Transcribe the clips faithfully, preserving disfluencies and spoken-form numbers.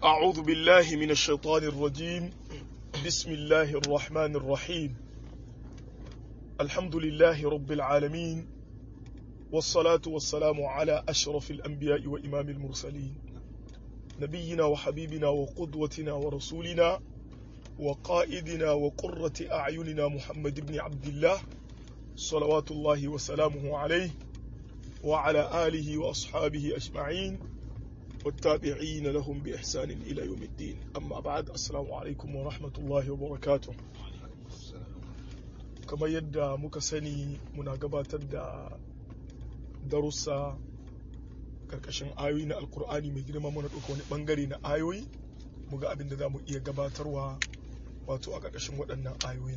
أعوذ بالله من الشيطان الرجيم بسم الله الرحمن الرحيم الحمد لله رب العالمين والصلاة والسلام على أشرف الأنبياء وإمام المرسلين نبينا وحبيبنا وقدوتنا ورسولنا وقائدنا وقرة أعيننا محمد بن عبد الله صلوات الله وسلامه عليه وعلى آله وأصحابه أجمعين والتابعين لهم بإحسان إلى يوم الدين أما بعد السلام عليكم ورحمة الله وبركاته كما يدى مكسني مناقبات دا darussa karkashin ayoyi na alkur'ani mai girma muna ɗauka wani ɓangare na ayoyi mu ga abin da za mu iya gabatarwa wato a karkashin waɗannan ayoyin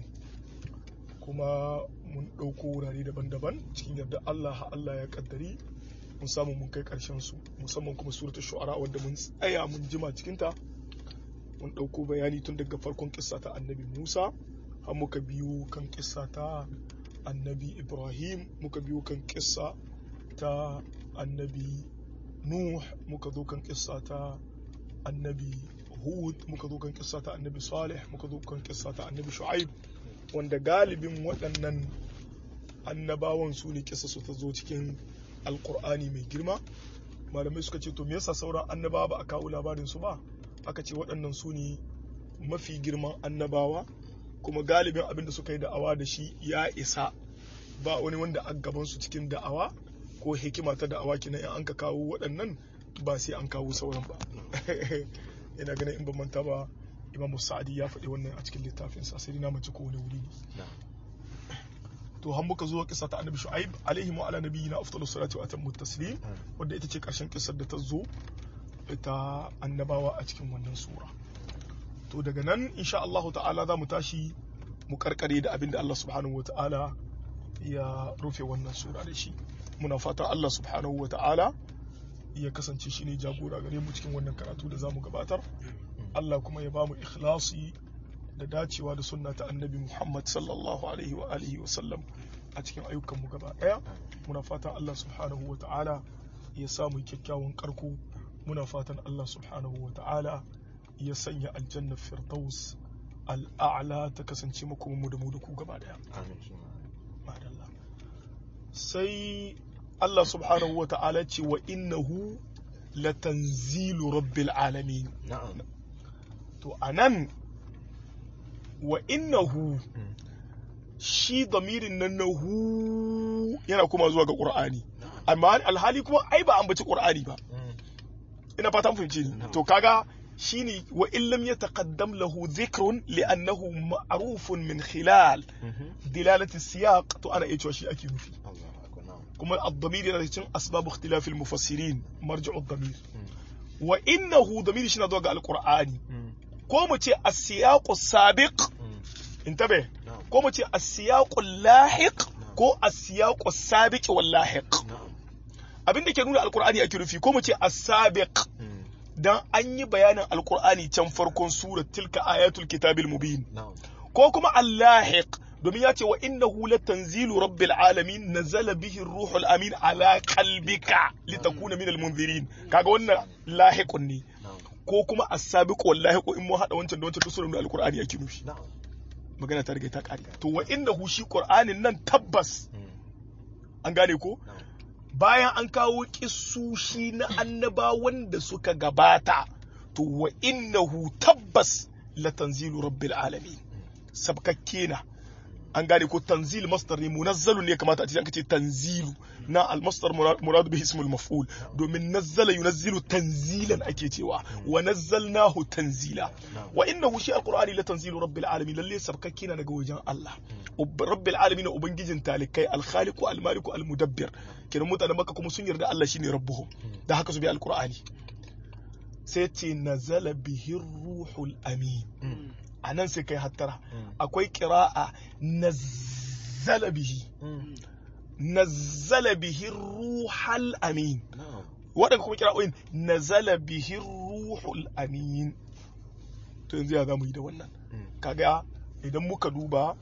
kuma mun ɗauko wurare daban-daban cikin yadda Allah Allah ya kaddari mun samu mun kai ƙarshen su musamman kuma suratul shu'ara wanda mun tsaya mun jima cikin ta mun ɗauko bayani tun daga farkon kissa ta annabi Musa har muka biyo kan kissa ta annabi Ibrahim muka biyo kan kissa ta annabi Nuh muka zo kan kissa ta annabi Hud muka zo kan kissa ta annabi Salih muka zo kan kissa ta annabi Shu'aib wanda galibin waɗannan annabawan su ne kissa su ta zo cikin alkur'ani mai girma malamai suka ce to me yasa sauran annabawa ba a kawo labarin su ba aka ce waɗannan su ne mafi girman annabawa kuma galibin abin da suka yi da'awa da shi ya isa ba wani wanda a gaban su cikin da'awa ko hikima ta da'awa kenan in an ka kawo waɗannan ba sai an kawo sauran ba ina ganin in ban manta ba Imam Sa'di ya faɗi wannan a cikin littafin sa sai na mace ko wani wuri ne to har muka zo kissa ta Annabi Shu'aib alaihi wa ala nabiyina afdalus salatu wa atammu taslim wanda ita ce karshen kissar da ta zo ita annabawa a cikin wannan sura to daga nan insha Allah ta'ala za mu tashi mu karkare da abinda Allah subhanahu wa ta'ala ya rufe wannan sura da shi muna fata Allah subhanahu wa ta'ala ya kasance shi ne jagora gare mu cikin wannan karatu da zamu gabatar Allah kuma ya bamu ikhlasi da dacewa da sunna ta annabi Muhammad sallallahu alaihi wa alihi wa sallam a cikin ayyukan mu gaba daya muna fatan Allah subhanahu wa ta'ala ya samu kyakkyawan karko muna fatan Allah subhanahu wa ta'ala ya sanya aljanna firdaus al'a'la ta kasance muku mu da mu da ku gaba daya amin madalla sai Allah subhanahu wa ta'ala ce wa innahu latanzilu rabbil alamin na'am to anan wa innahu shi damirin nan nahu yana kuma zuwa ga Qur'ani amma alhali kuma ai ba an bace Qur'ani ba ina fata mun fahimci ni to kaga shine wa illam yataqaddam lahu dhikrun li'annahu ma'rufun min khilal dilalati siyaq to ana iya cewa shi ake nufi kuma ad-damir yana cikin asbab ikhtilaf al-mufassirin marji'u ad-damir wa innahu damir shi na zuwa ga al-Qur'ani ko mu ce as-siyaq as-sabiq intabe ko mu ce as-siyaq al-lahiq ko as-siyaq as-sabiq wal-lahiq abinda ke nuna al-Qur'ani ake nufi ko mu ce as-sabiq dan an yi bayanin al-Qur'ani can farkon surat tilka ayatul kitabil mubin ko kuma al-lahiq domin ya ce wa innahu latanzilu rabbil alamin nazala bihi ar-ruhul amin ala qalbika litakuna minal munzirin kaga wannan lahiqun ne ko kuma as-sabiq wallahi ko in mu hada wancan da wancan duk sunan al-Qur'ani yake nufi magana ta riga ta kare to wa innahu shi Qur'anin nan tabbas an gane ko bayan an kawo kissushi na annabawan da suka gabata to wa innahu tabbas latanzilu rabbil alamin sabkakke na an gane ko tanzil masdar ne munazzalu ne kamata a ce an ce tanzilu na al masdar muradu bihi ismul maf'ul domin nazzala yunazzilu tanzilan ake cewa wa nazzalnahu tanzila wa innahu shi alqur'ani la tanzilu rabbil alamin lalle sabkakke na daga wajen Allah rabbil alamin ubangijin talikai al khaliq al malik al mudabbir kiran mutane maka kuma sun yarda Allah shine rabbuhum da haka su bi alqur'ani sai ce nazala bihi ruhul amin anan sai kai hattara akwai qira'a nazzala bihi nazzala bihi ruhul amin wadanda kuma qira'o'in nazala bihi ruhul amin to yanzu ya zamu yi da wannan kaga idan muka duba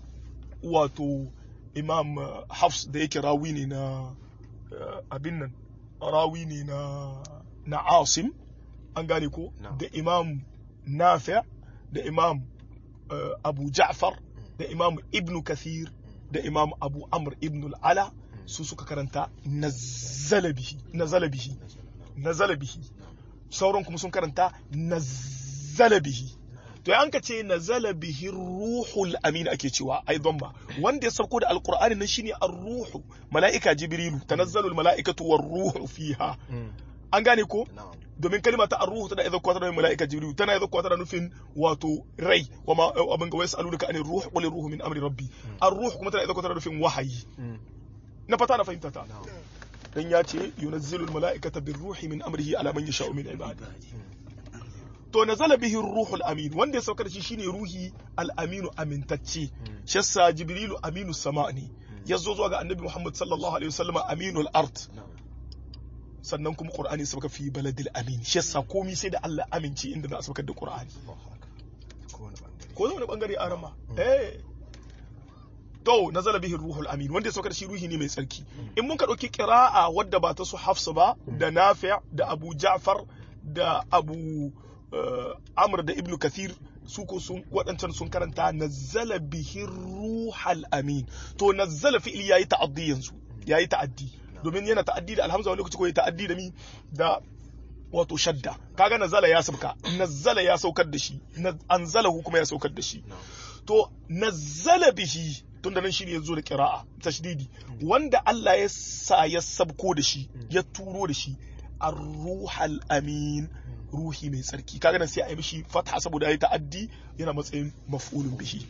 wato Imam Hafs da yake rawi ne na abin nan rawi ne na na Asim an gane ko da imam nafi' da imam abu ja'far da imam ibn kathir da imam abu amr ibn al-ala su suka karanta nazala bihi nazala bihi nazala bihi sauran kuma sun karanta nazala bihi to an ka ce nazala bihi ruhul amin ake cewa ai dhamma wanda ya sauko da alqur'ani nan shine ar-ruhu malaika jibrilu tanazzalu al-malaikatu war-ruhu fiha an gane ko domin kalma ta ar-ruhu tana idan kwata da malaika jibrilu tana idan kwata da nufin wato rai kuma abin ga wayas aluka anir ruh qul ruhu min amri rabbi ar-ruhu kuma tana idan kwata da nufin wahayi na fata na fahimta ta dan ya ce yunazzilu al-malaikata bir-ruhi min amrihi ala man yasha'u min ibadihi to nazala bihi ruhul amin wanda ya saukar shi shine ruhi al-aminu amintacce shassa jibrilu aminu sama ne yazo zuwa ga annabi muhammad sallallahu alaihi wasallam aminul ard sannan kuma qur'ani sauka fi baladil amin shassa komai sai da Allah aminci inda za a saukar da qur'ani ko wani bangare arama eh to nazala bihi ruhul amin wanda ya saukar shi ruhi ne mai tsarki in mun ka dauki qira'a wadda ba ta su hafsa ba da nafi' da abu ja'far da abu Amr da Ibn Kathir su ko sun waɗancan sun karanta nazzala bihi ruhal amin to nazzala fi'li yayi ta'addi yanzu yayi ta'addi domin yana ta'addi da alhamza wani lokaci ko yayi ta'addi da mi da wato shadda kaga nazzala ya sabka nazzala ya saukar da shi anzalahu kuma ya saukar da shi to nazzala bihi tunda nan shine yazo da qira'a tashdidi wanda Allah ya sa ya sabko da shi ya turo da shi ar-ruhal amin ruhi mai tsarki kaga nan sai a yi mishi fatha saboda yayi ta'addi yana matsayin maf'ulun bihi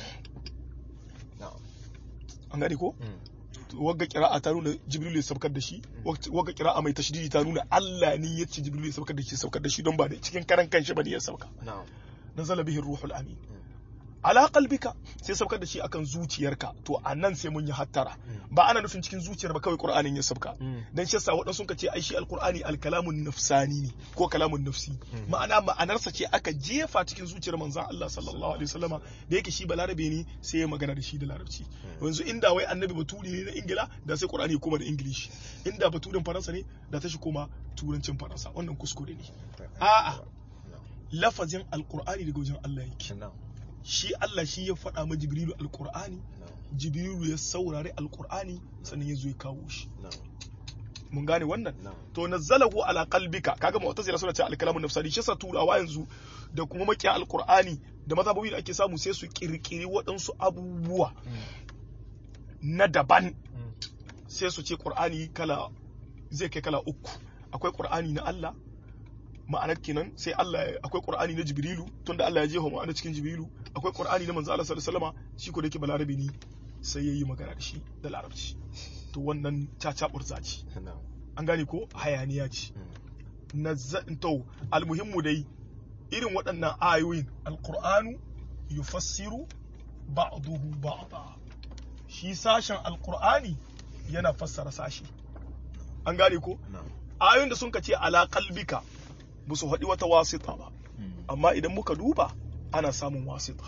an gane ko wagga qira'a ta nuna jibril ya saukar da shi wagga qira'a mai tashdidi ta nuna Allah ne ya ce jibril ya saukar da shi saukar da shi don ba da cikin karan kanshi bane ya sauka nazala bihi ruhul amin ala qalbika sai saukar da shi akan zuciyarka to anan sai mun yi hattara ba ana nufin cikin zuciyar ba kawai qur'anin ya sauka dan shi yasa wadansu sun ce ai shi alqur'ani alkalamun nafsani ne ko kalamun nafsi ma'ana ma'anarsa ce aka jefa cikin zuciyar manzon Allah sallallahu alaihi wasallama da yake shi balarabe ne sai ya magana da shi da larabci yanzu inda wai annabi baturi ne na ingila da sai qur'ani koma da english inda baturin faransa ne da ta shi koma turancin faransa wannan kuskure ne a'a lafazin alqur'ani daga wajen Allah yake shi Allah shi ya faɗa ma Jibrilu alƙur'ani Jibrilu ya saurari alƙur'ani sannan ya zo ya kawo shi mun gane wannan to nazzalahu ala qalbika kaga mu'tazila suna cewa al-kalamun nafsani shi sa turawa yanzu da kuma makiya alƙur'ani da mazhabobi da ake samu sai su kirkiri waɗansu abubuwa na daban sai su ce Qur'ani kala zai kai kala uku akwai Qur'ani na Allah ma'anar kenan sai Allah akwai Qur'ani na Jibrilu tunda Allah ya jefa ma'ana cikin Jibrilu akwai Qur'ani na manzo Allah sallallahu alaihi wasallam shi ko da yake balarabi ne sai yayi magana da shi da larabci to wannan caca burza ce an gane ko hayaniya ce nazzan to almuhimmu dai irin waɗannan ayoyin alqur'anu yufassiru ba'dahu ba'da shi sashen alqur'ani yana fassara sashi an gane ko ayoyin da sun kace ala qalbika ba su haɗi wata wasita ba amma idan muka duba ana samun wasita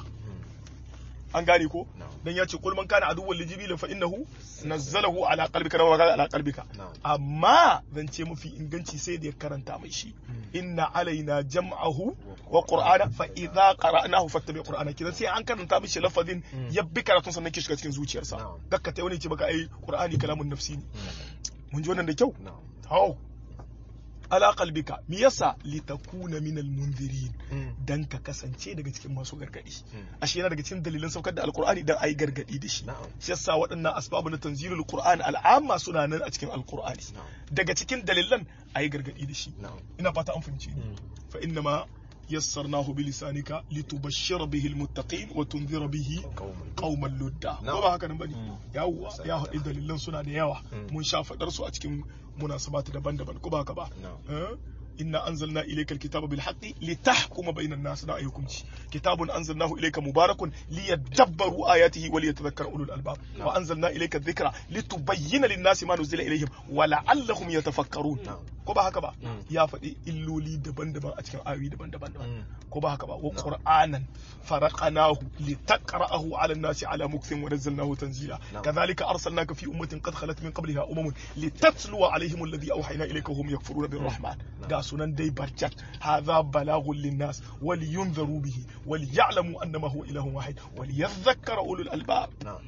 an gane ko dan ya ce kul man kana aduwwan li jibril fa innahu nazzalahu ala qalbika wa kaga ala qalbika amma zan ce mafi inganci sai da ya karanta mai shi inna alaina jam'ahu wa qur'ana fa idza qara'nahu fattabi qur'ana kidan sai an karanta mishi lafazin yabbi karatun sannan ke shiga cikin zuciyarsa dakka tai wani ce baka ai qur'ani kalamun nafsi ne mun ji wannan da kyau hawo ala qalbika mi yasa litakuna minal munzirin dan ka kasance daga cikin masu gargadi ashe yana daga cikin dalilan saukar da alqur'ani dan ayi gargadi da shi shi yasa waɗannan asbabu na tanzilul qur'an al'amma suna nan a cikin alqur'ani daga cikin dalilan ayi gargadi da shi ina fata an fahimci fa inna ma yassarnahu bilisanika litubashshira bihi almuttaqin wa tunzira bihi qauman ludda ko ba haka nan bane yawa ya haɗi dalilan suna da yawa mun sha fadar su a cikin munasabatu daban-daban ko ba haka ba inna anzalna ilayka alkitaba bil haqqi litahkuma bayna an-nas da ayyukumci kitabun anzalnahu ilayka mubarakun liyadabbaru ayatihi wa liyatadhakkara ulul albab wa anzalna ilayka adh-dhikra litubayyana lin-nasi ma nuzila ilayhim wa la'allahum yatafakkarun ko ba haka ba ya faɗi illoli daban-daban a cikin ayoyi daban-daban ko ba haka ba wa qur'anan faraqnahu litaqra'ahu 'ala an-nasi 'ala mukthin wa nazzalnahu tanzila kadhalika arsalnaka fi ummatin qad khalat min qabliha umamun litatluwa 'alayhim alladhi awhayna ilayka wa hum yakfuruna birrahman ga sunan dai barjat hadha balaghun lin-nas wa liyunzaru bihi wa liya'lamu annama huwa ilahun wahid wa liyadhakkara ulul albab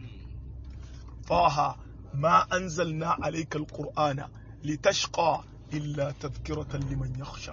طه ما أنزلنا عليك القرآن لتشقى إلا تذكرة لمن يخشى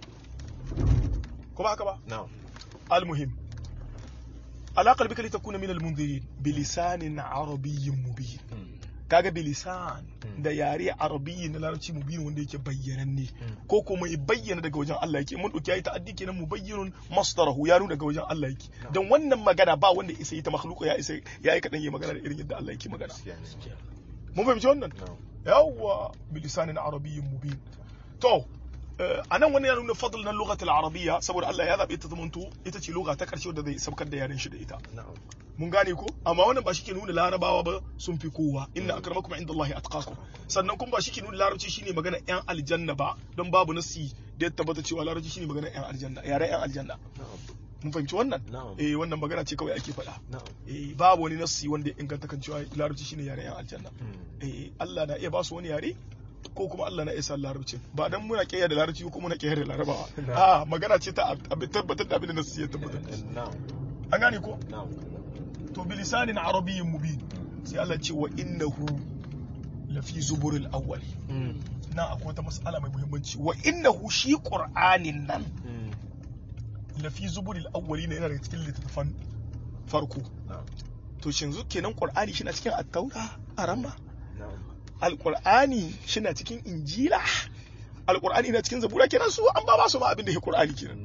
كما هكذا نعم المهم على قلبك لتكون من المنذرين بلسان عربي مبين kaga bilisan da yare arabiyi na larabci mubin wanda yake bayyananne ko kuma ya bayyana daga wajen Allah yake mun dauki yayi ta'addi kenan mubayyinun masdarahu ya nuna daga wajen Allah yake dan wannan magana ba wanda isa yi ta makhluqa ya isa yayi kadan yayi magana da irin yadda Allah yake magana mun fahimci wannan yawwa bilisanin arabiyyin mubin to anan wannan ya nuna fadl na lughatul arabiyya saboda Allah ya zabe ta zamanto ita ce lugha ta karshe da zai sabkar da yaren shi da ita mun gane ko amma wannan ba shi ke nuna larabawa ba sun fi kowa inna akramakum indallahi atqakum sannan kuma ba shi ke nuna larabci shine magana yan aljanna ba don babu nasi da ya tabbata cewa larabci shine magana yan aljanna yare yan aljanna mun fahimci wannan eh wannan magana ce kawai ake faɗa eh babu wani nasi wanda ya inganta kan cewa larabci shine yare yan aljanna eh Allah na iya ba su wani yare ko kuma Allah na isa larabci ba dan muna kiyaye da larabci ko kuma muna kiyaye da larabawa a magana ce ta tabbatar da abin da nasi ya tabbatar an gane ko to bilisanin arabiyyin mubin sai Allah ce wa innahu lafi zuburil awwal na akwai wata mas'ala mai muhimmanci wa innahu shi qur'anin nan lafi zuburil awwali ne yana daga cikin littafan farko to shin zu kenan qur'ani shi na cikin at-taura arama al-qur'ani shi na cikin injila al-qur'ani na cikin zabura kenan su an ba ba su ma abin da ke qur'ani kenan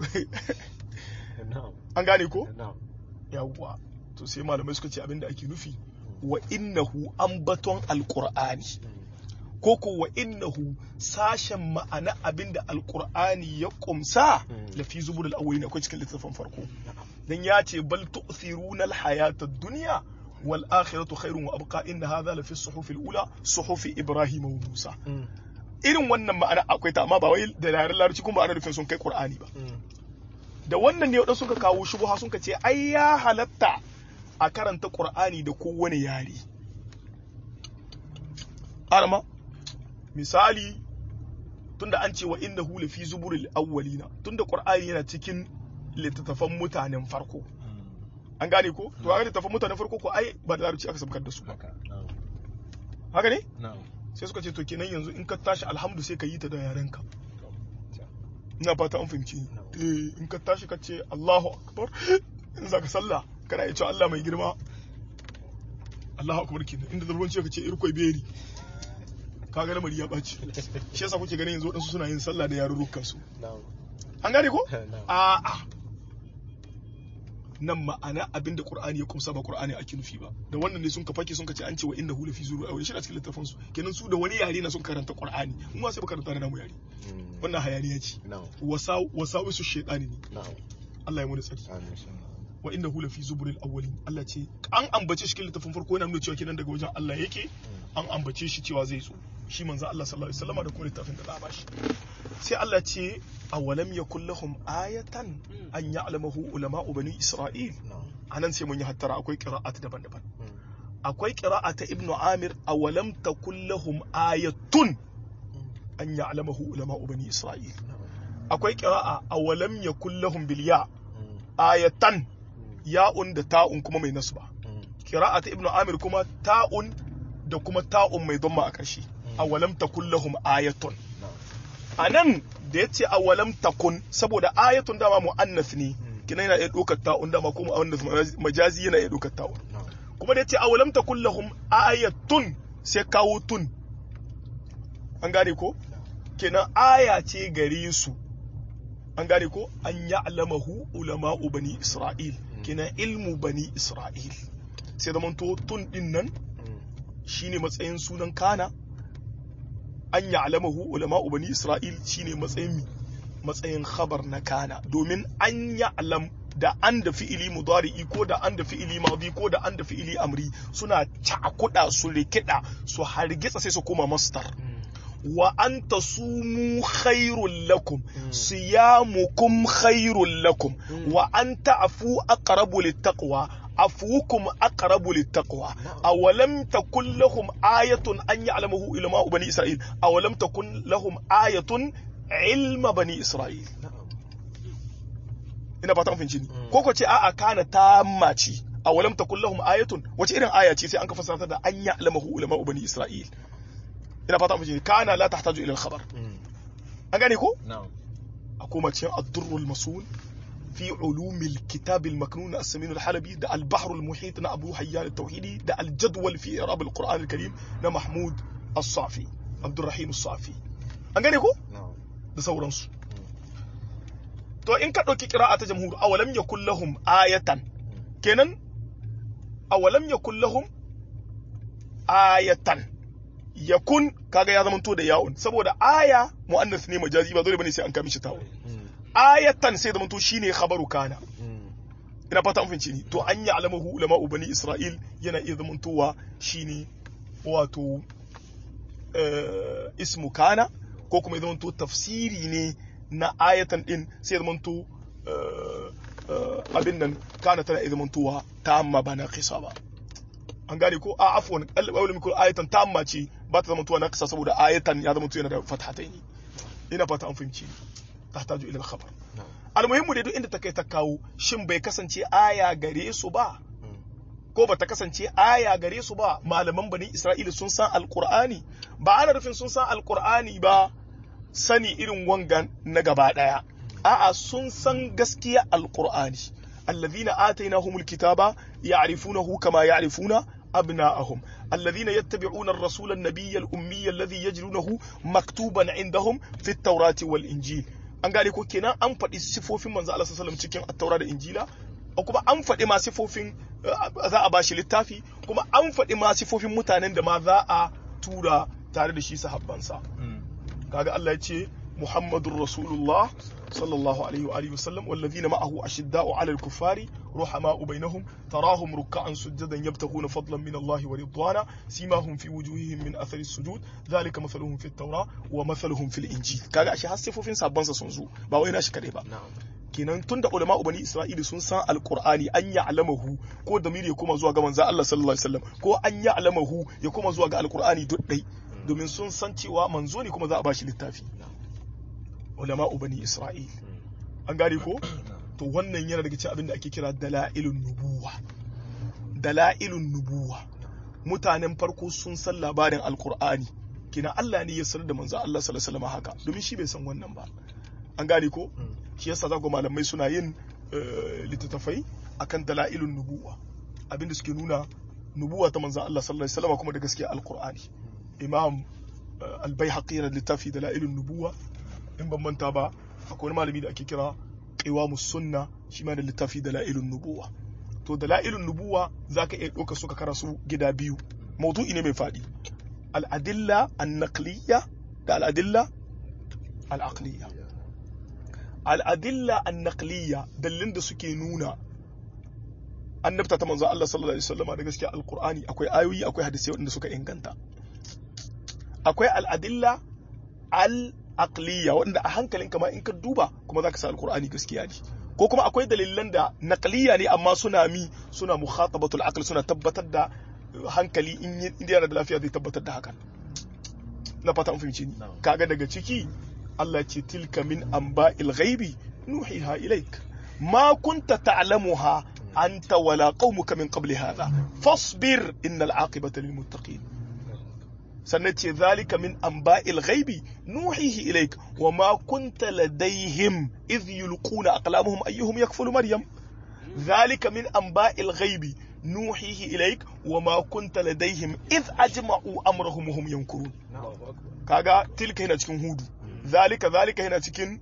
an gane ko yawwa to sai malamai suka ce abinda ake nufi wa innahu ambaton alqur'ani ko ko wa innahu sashen ma'ana abinda alqur'ani ya kumsa la fi zuburul awwalin akwai cikin littafin farko dan ya ce bal tu'thiruna alhayata ad-dunya wal akhiratu khairun wa abqa inna hadha la fi as-suhuf al-ula suhuf ibrahim wa musa irin wannan ma'ana akwai ta amma ba wai da yaren larabci kuma ana nufin sun kai qur'ani ba da wannan ne wadansu suka kawo shubuha sun ce ai ya halatta a karanta ƙur'ani da kowane yare arma misali tunda an ce wa innahu lafi zuburil awwalina tunda ƙur'ani yana cikin littattafan mutanen farko an gane ko to ga littattafan mutanen farko ko ai ba da larabci aka sabkar da su ba haka ne sai suka ce to kenan yanzu in ka tashi alhamdu sai ka yi ta da yarenka ina fata an fahimci eh in ka tashi ka ce Allahu akbar in zaka sallah kana iya cewa Allah mai girma Allahu akbar kenan inda zarban ce kace irkoi beri kaga lamari ya baci shi yasa kuke ganin yanzu wadansu suna yin sallah da yarurrukan su an gane ko a a nan ma'ana abinda Qur'ani ya kumsa ba Qur'ani ake nufi ba da wannan ne sun ka fake sun ka ce an ce wa innahu lafi zuru awai shi a cikin littafin su kenan su da wani yare na sun karanta Qur'ani mu ma sai ba karanta da namu yare wannan hayaniya ce wasa wasawisu shaytani ne Allah ya mu tsari wa innahu lafi zuburil awwalin Allah ce an ambace shi cikin littafin farko yana nuna cewa kenan daga wajen Allah yake an ambace shi cewa zai zo shi manzo Allah sallallahu alaihi wasallam da kuma littafin da za a bashi sai Allah ce awalam yakul lahum ayatan an ya'lamahu ulama'u bani Isra'il anan sai mun yi hattara akwai qira'at daban-daban akwai qira'ata ibnu Amir awalam takul lahum ayatun an ya'lamahu ulama'u bani Isra'il akwai qira'a awalam yakul lahum bil ya ayatan ya'un da ta'un kuma mai nasba qira'ata ibnu Amir kuma ta'un da kuma ta'un mai dhamma a ƙarshe awalam takul lahum ayatun anan da yace awalam takun saboda ayatun dama muannas ne kina yana iya dokar ta'un dama kuma wanda majazi yana iya dokar ta'un kuma da yace awalam takul lahum ayatun sai kawo tun an gane ko kenan aya ce gare su an gane ko an ya'lamahu ulama'u bani Isra'il kenan ilmu bani Isra'il sai da manto tun din nan shine matsayin sunan kana an ya'lamahu ulama'u bani Isra'il shine matsayin mi matsayin khabar na kana domin an ya'lam da an da fi'ili mudari'i ko da an da fi'ili madi ko da an da fi'ili amri suna cakuda su rikida su hargitsa sai su koma masdar wa an tasumu khairul lakum siyamukum khairul lakum wa an ta'fu aqrabu littaqwa afukum aqrabu littaqwa awalam takul lahum ayatun an ya'lamuhu ilma bani isra'il awalam takun lahum ayatun ilma bani isra'il ina fata mun finci ko ko ce a'a kana tamma ce awalam takul lahum ayatun wace irin aya ce sai an ka fasara da an ya'lamuhu ilma bani isra'il ina fata mun finci kana la tahtaju ila al-khabar an gane ko na'am akoma cikin ad-durrul masul في علوم الكتاب المكنون السمين الحلبي ده البحر المحيط نا أبو حيان التوحيدي ده الجدول في إعراب القرآن الكريم نا محمود الصافي عبد الرحيم الصافي أنغاني كو؟ نعم ده سورانسو تو إن كان قراءة جمهور أولم يكن لهم آية كنن أولم يكن لهم آية يكون كاغا يا زمان تو ده ياون saboda aya muannas ne majazi ba dole bane sai an kama shi tawo ayatan sai da manto shine khabaru kana ina fata an finci ni to an ya alamahu ulama bani isra'il yana iya zamantowa shine wato ismu kana ko kuma ya zamanto tafsiri ne na ayatan din sai ya zamanto abin nan kana tana iya zamantowa tamma bana qisaba an gane ko a afwan alwala mikul ayatan tamma ce ba ta zamantowa na qisa saboda ayatan ya zamanto yana da fathataini ina fata an finci ni تحتاج الى الخبر المهم dai duk inda ta kai ta kawo shin bai kasance aya gare su ba ko ba ta kasance aya gare su ba malaman bani Isra'ila sun san alqur'ani ba ana rufin sun san alqur'ani ba sani irin wangan na gaba daya a'a sun san gaskiya alqur'ani alladhina atainahumul kitaba ya'rifunahu kama ya'rifuna أبناءهم الذين يتبعون الرسول النبي الأمي الذي يجدونه مكتوبا عندهم في التوراة والإنجيل an gane ko kenan an faɗi sifofin manzo Allah sallallahu alaihi wasallam cikin at-taura da injila kuma an faɗi ma sifofin za a bashi littafi kuma an faɗi ma sifofin mutanen da ma za a tura tare da shi sahabbansa kaga Allah ya ce Muhammadur Rasulullah sallallahu alaihi wa alihi wasallam wallazina ma'ahu ashidda'u 'alal kuffari ruhama'u bainahum tarahum ruk'an sujadan yabtaghuna fadlan min Allah wa ridwana simahum fi wujuhihim min athari as-sujud dhalika mathaluhum fi at-taura wa mathaluhum fil injil kaga ashe har sifofin sabban sa sun zo ba wai nashi kadai ba kenan tunda ulama bani Isra'ila sun san alqur'ani an ya'lamahu ko damiri ya koma zuwa ga manzo Allah sallallahu alaihi wasallam ko an ya'lamahu ya koma zuwa ga alqur'ani duk dai domin sun san cewa manzo ne kuma za a bashi littafi ulama bani Isra'il an gane ko to wannan yana daga cikin abin da ake kira dalailun nubuwa dalailun nubuwa mutanen farko sun san labarin alqur'ani kina Allah ne ya sanar da manzo Allah sallallahu alaihi wasallam haka domin shi bai san wannan ba an gane ko shi yasa zago malamai suna yin littattafai akan dalailun nubuwa abinda suke nuna nubuwa ta manzo Allah sallallahu alaihi wasallam kuma da gaskiya alqur'ani imam al-baihaqi da littafi dalailun nubuwa in ban manta ba akwai wani malami da ake kira qiwamus sunna shi ma da littafi dalailun nubuwa to dalailun nubuwa zaka iya doka suka karasu gida biyu mawdu'i ne mai fadi al-adilla an-naqliyya da al-adilla al-aqliyya al-adilla an-naqliyya dalilin da suke nuna annabta ta manzo Allah sallallahu alaihi wasallam da gaskiya alqur'ani akwai ayoyi akwai hadisi wanda suka inganta akwai al-adilla al aqliya wanda a hankalin kama in ka duba kuma zaka sa alqur'ani gaskiya ne ko kuma akwai dalilan da naqliya ne amma suna mi suna mukhatabatul aql suna tabbatar da hankali in yana da lafiya zai tabbatar da hakan na fata an fahimci ni kaga daga ciki Allah ce tilka min anba'il ghaibi nuhiha ilaik ma kunta ta'lamuha anta wala qaumuka min qabli hadha fasbir innal aqibata lil muttaqin sannan ce zalika min anba'il ghaibi nuhihi ilaik wa ma kunta ladaihim idh yulquna aqlamuhum ayyuhum yakfulu maryam zalika min anba'il ghaibi nuhihi ilaik wa ma kunta ladaihim idh ajma'u amrahum hum yankurun kaga tilka yana cikin hudu zalika zalika yana cikin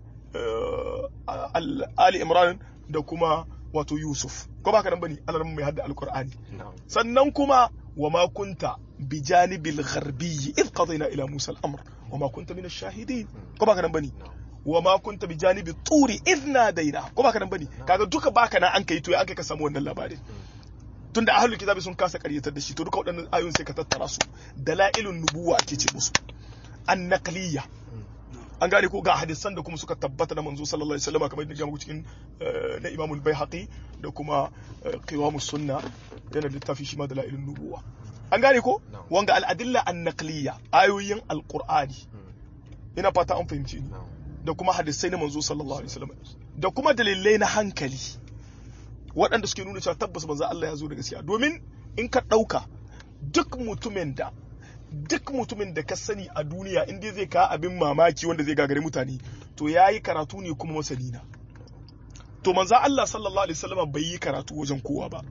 ali imran da kuma wato yusuf ko baka nan bane Allah mai hadda alqur'ani sannan kuma وما كنت بجانب الغربي إذ قضينا إلى موسى الأمر وما كنت من الشاهدين كما كان بني وما كنت بجانب الطور إذ نادينا كما كان بني كذا دوك باكنا أنك يتوي أنك كسمو أن اللابارين tunda ahlul kitabi sun kasa karyatar da shi to duka waɗannan ayoyin sai ka tattara su dalailun nubuwa ake ce musu an-naqliyya an gane ko ga hadisan da kuma suka tabbata da manzo sallallahu alaihi wasallam kamar yadda ga cikin na Imam al-Baihaqi da kuma Qiwamus Sunna yana littafi shi ma da la'ilun nubuwa an gane ko wanga al-adilla an-naqliyya ayoyin al-Qur'ani ina fata an fahimci ni da kuma hadisai na manzo sallallahu alaihi wasallam da kuma dalilai na hankali waɗanda suke nuna cewa tabbas manzo Allah ya zo da gaskiya domin in ka ɗauka duk mutumin da duk mutumin da ka sani a duniya in dai zai kawo abin mamaki wanda zai gagari mutane to ya yi karatu ne kuma masani na to manzo Allah sallallahu alaihi wasallam bai yi karatu wajen kowa ba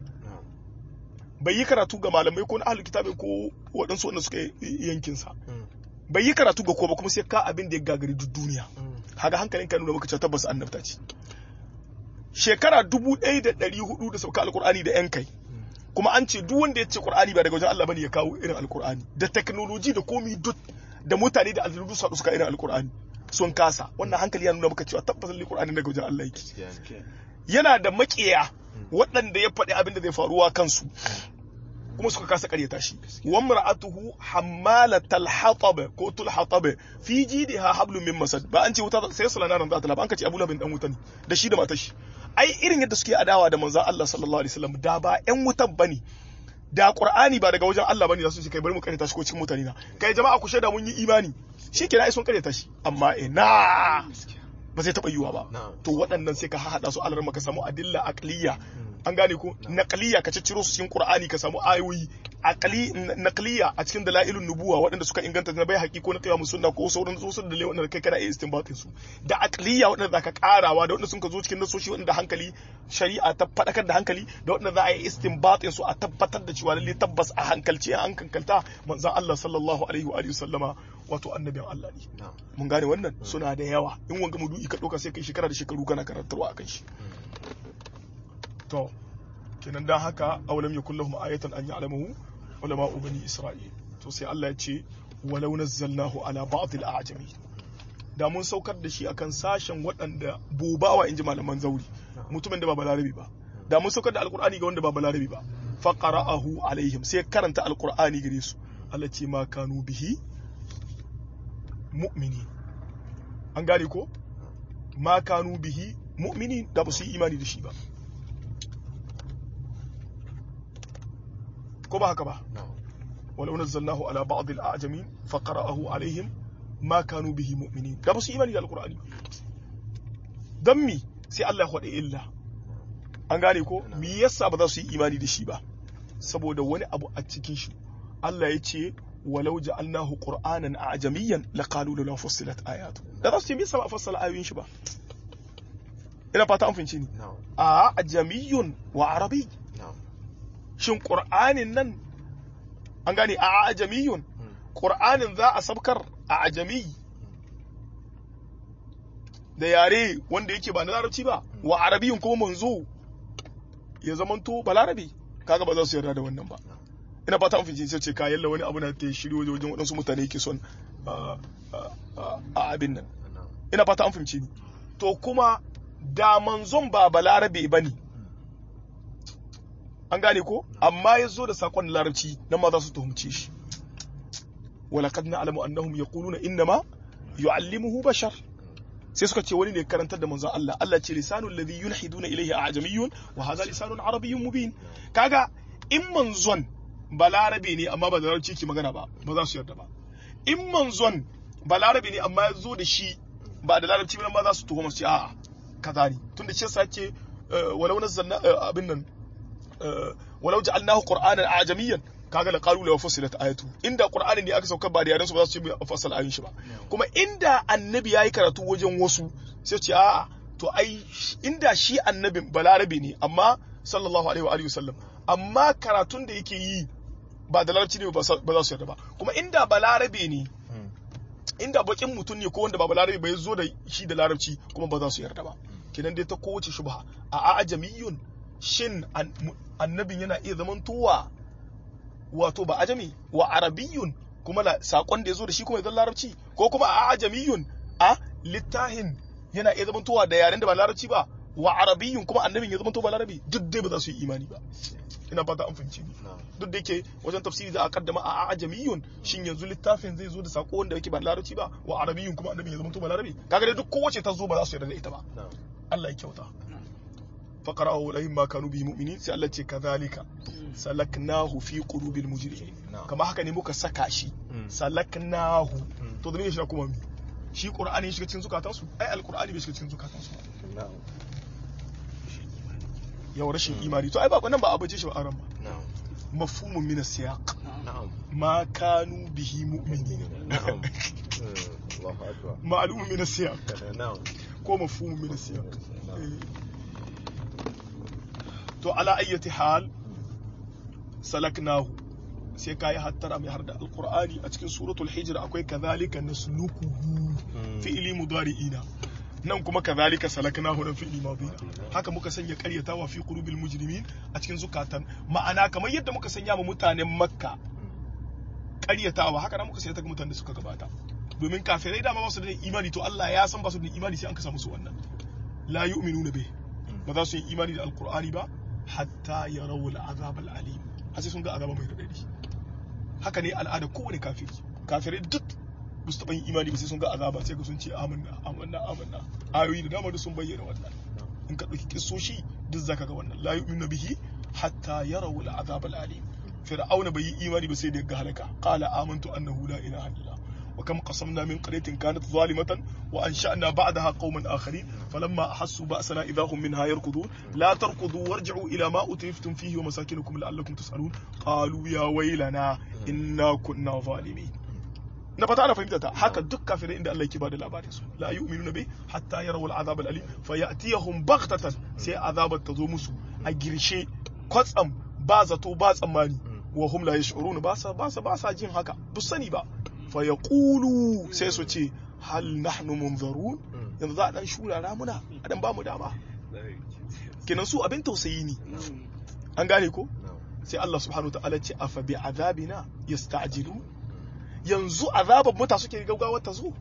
bai yi karatu ga malamai ko na ahlul kitabi ko waɗansu wanda suka yankin sa bai yi karatu ga kowa ba kuma sai ka abin da ya gagari duk duniya kaga hankalin ka nuna maka cewa tabbas annabta ce shekara dubu ɗaya da ɗari hudu da sauka alkur'ani da yan kai kuma an ce duk wanda ya ce qur'ani ba daga wajen Allah bane ya kawo irin alkur'ani da technology da komi duk da mutane da aljannu su suka irin alkur'ani sun kasa wannan hankali ya nuna maka cewa tabbas alkur'ani daga wajen Allah yake yana da makiya waɗanda ya faɗi abin da zai faruwa kansu kuma suka kasa ƙaryata shi wa mar'atuhu hammalatal hatab ko tul hatab fi jidha hablum min masad ba an ce wuta sai sulana ran za ta laba an kace Abu Lahab dan wuta ne da shi da matar shi ai irin yadda suke adawa da manzon Allah sallallahu alaihi wasallam da ba ƴan wutan bane da Qur'ani ba daga wajen Allah bane za su ce kai bari mu ƙaryata shi ko cikin mutane na kai jama'a ku shaida mun yi imani shikenan ai sun ƙaryata shi amma ina ba zai taɓa yiwa ba to waɗannan sai ka haɗa su alarma ka samu adilla aqliya an gane ko naqliya ka cicciro su cikin Qur'ani ka samu ayoyi aqli naqliya a cikin dalailun nubuwa waɗanda suka inganta na bai haƙi ko na qiyamus sunna ko sauran su da le waɗanda kai kana iya istinbatin su da aqliya waɗanda zaka karawa da waɗanda sun ka zo cikin nasoshi waɗanda hankali shari'a ta fadakar da hankali da waɗanda za a yi istinbatin su a tabbatar da cewa lalle tabbas a hankalci an kankalta manzon Allah sallallahu alaihi wa alihi sallama wato annabin Allah ne mun gane wannan suna da yawa in wanga mudu'i ka doka sai kai shekara da shekaru kana karantarwa akan shi to kenan dan haka awalam yakul lahum ayatan an ya'lamuhu ulama bani isra'il to sai Allah ya ce walau nazzalnahu ala ba'd al-a'jami da mun saukar da shi akan sashen waɗanda bobawa inji malaman zauri mutumin da ba balarabi ba da mun saukar da alqur'ani ga wanda ba balarabi ba fa qara'ahu alaihim sai karanta alqur'ani gare su Allah ce ma kanu bihi mu'mini an gane ko ma kanu bihi mu'mini da ba su yi imani da shi ba ko ba haka ba walau nazzalnahu ala ba'd al-a'jamin fa qara'ahu alaihim ma kanu bihi mu'minin da ba su imani da alqur'ani dan mi sai Allah ya hade illa an gane ko me yasa ba za su yi imani da shi ba saboda wani abu a cikin shi Allah ya ce walau ja'alnahu qur'anan a'jamiyyan laqalu la fussilat ayatu da za su yi misa ba fassala ayoyin shi ba ina fata an fince ni a ajamiyyun wa arabi shin qur'anin nan an gane a ajamiyyun qur'anin za a sabkar a ajami da yare wanda yake ba na larabci ba wa arabiyyun kuma manzo ya zamanto balarabi kaga ba za su yarda da wannan ba ina fata an fince sai ce ka yalla wani abu na ta shiri waje wajen wadansu mutane yake son a abin nan ina fata an fince ni to kuma da manzon ba balarabe bane an gane ko amma ya zo da sakon larabci nan ma za su tuhumce shi walaqad na'lamu annahum yaquluna innama yu'allimuhu bashar sai suka ce wani ne karantar da manzon Allah Allah ce lisanul ladhi yulhiduna ilayhi a'jamiyyun wa hadha lisanun arabiyyun mubin kaga in manzon balarabe ne amma ba da larabci ke magana ba ba za su yarda ba in manzon balarabe ne amma ya zo da shi ba da larabci ba ma za su tuhuma su a'a kaza ne tunda ce sa ce walau nazzalna abin nan walau ja'alnahu qur'anan a'jamiyyan kaga la qalu la fussilat ayatu inda qur'ani ne aka saukar ba da yaran su ba za su ce a fassala ayoyin shi ba kuma inda annabi yayi karatu wajen wasu sai ce a'a to ai inda shi annabin balarabe ne amma sallallahu alaihi wa alihi wasallam amma karatun da yake yi ba da larabci ne ba za su yarda ba kuma inda balarabe ne inda bakin mutum ne ko wanda ba balarabe ba ya zo da shi da larabci kuma ba za su yarda ba kinan dai ta kowace shubha a ajamiyun shin annabin yana iya zamantowa wato ba ajami wa arabiyun kuma sakon da ya zo da shi kuma ya zan larabci ko kuma a ajamiyun a littahin yana iya zamantowa da yaren da ba larabci ba wa arabiyyun kuma annabin ya zama to balarabi duk dai ba za su yi imani ba ina fata an fahimci ni duk da yake wajen tafsiri za a kaddama a ajamiyun shin yanzu littafin zai zo da sako wanda yake ba larabci ba wa arabiyyun kuma annabin ya zama to balarabi kaga dai duk kowace ta zo ba za su yarda da ita ba Allah ya kyauta faqra'u lahum ma kanu bihi mu'minin sai Allah ce kadhalika salaknahu fi qulubil mujrimin kama haka ne muka saka shi salaknahu to da me shi kuma mi shi qur'ani shi cikin zukatansu ai alqur'ani bai shiga cikin zukatansu yau rashin imani to ai ba nan ba abace shi ba aran ba mafhumun min as-siyaq ma kanu bihi mu'minin na'am Allahu akbar ma'lumun min as-siyaq na'am ko mafhumun min as-siyaq to ala ayyati hal salaknahu sai kai hattara mai harda alqur'ani a cikin suratul hijr akwai kadhalika naslukuhu fi'li mudari'ina nan kuma kadhalika salaknahu na fi'li madina haka muka sanya qaryatawa fi qulubil mujrimin a cikin zukatan ma'ana kamar yadda muka sanya mu mutanen makka qaryatawa haka nan muka sanya ta ga mutanen da suka gabata domin kafirai da ma ba su da imani to Allah ya san ba su da imani sai an kasa musu wannan la yu'minuna bih ba za su yi imani da alqur'ani ba hatta yarawu al'azab al'alim har sai sun ga azaba mai radadi haka ne al'ada kowane kafiri kafirai duk ba su taɓa yin imani ba sai sun ga azaba sai ga sun ce amanna amanna amanna ayoyi da dama da sun bayyana wannan in ka ɗauki kissoshi duk zaka ga wannan la yu'minu bihi hatta yarawu al'azab al'alim fir'auna bai yi imani ba sai da ga halaka qala amantu annahu la ilaha illallah وكم قصمنا من قرية كانت ظالمة وأنشأنا بعدها قوما آخرين فلما أحسوا بأسنا إذا هم منها يركضون لا تركضوا وارجعوا إلى ما أترفتم فيه ومساكنكم لعلكم تسألون قالوا يا ويلنا إنا كنا ظالمين نبتا أنا فهمتها حكا دكا في عند الله كبار الأباري لا يؤمنون به حتى يروا العذاب الأليم فيأتيهم بغتة سي عذاب التزومس أجرشي قصم بازتو باز أماني وهم لا يشعرون باسا باسا باسا جين هكا بسني با fayaqulu sai su ce hal nahnu munzarun yanzu za a dan shura ramuna a dan bamu dama kenan su abin tausayi ne an gane ko sai Allah subhanahu wataala ce afa bi azabina yasta'jilu yanzu azaban mu ta suke gaggawa ta zo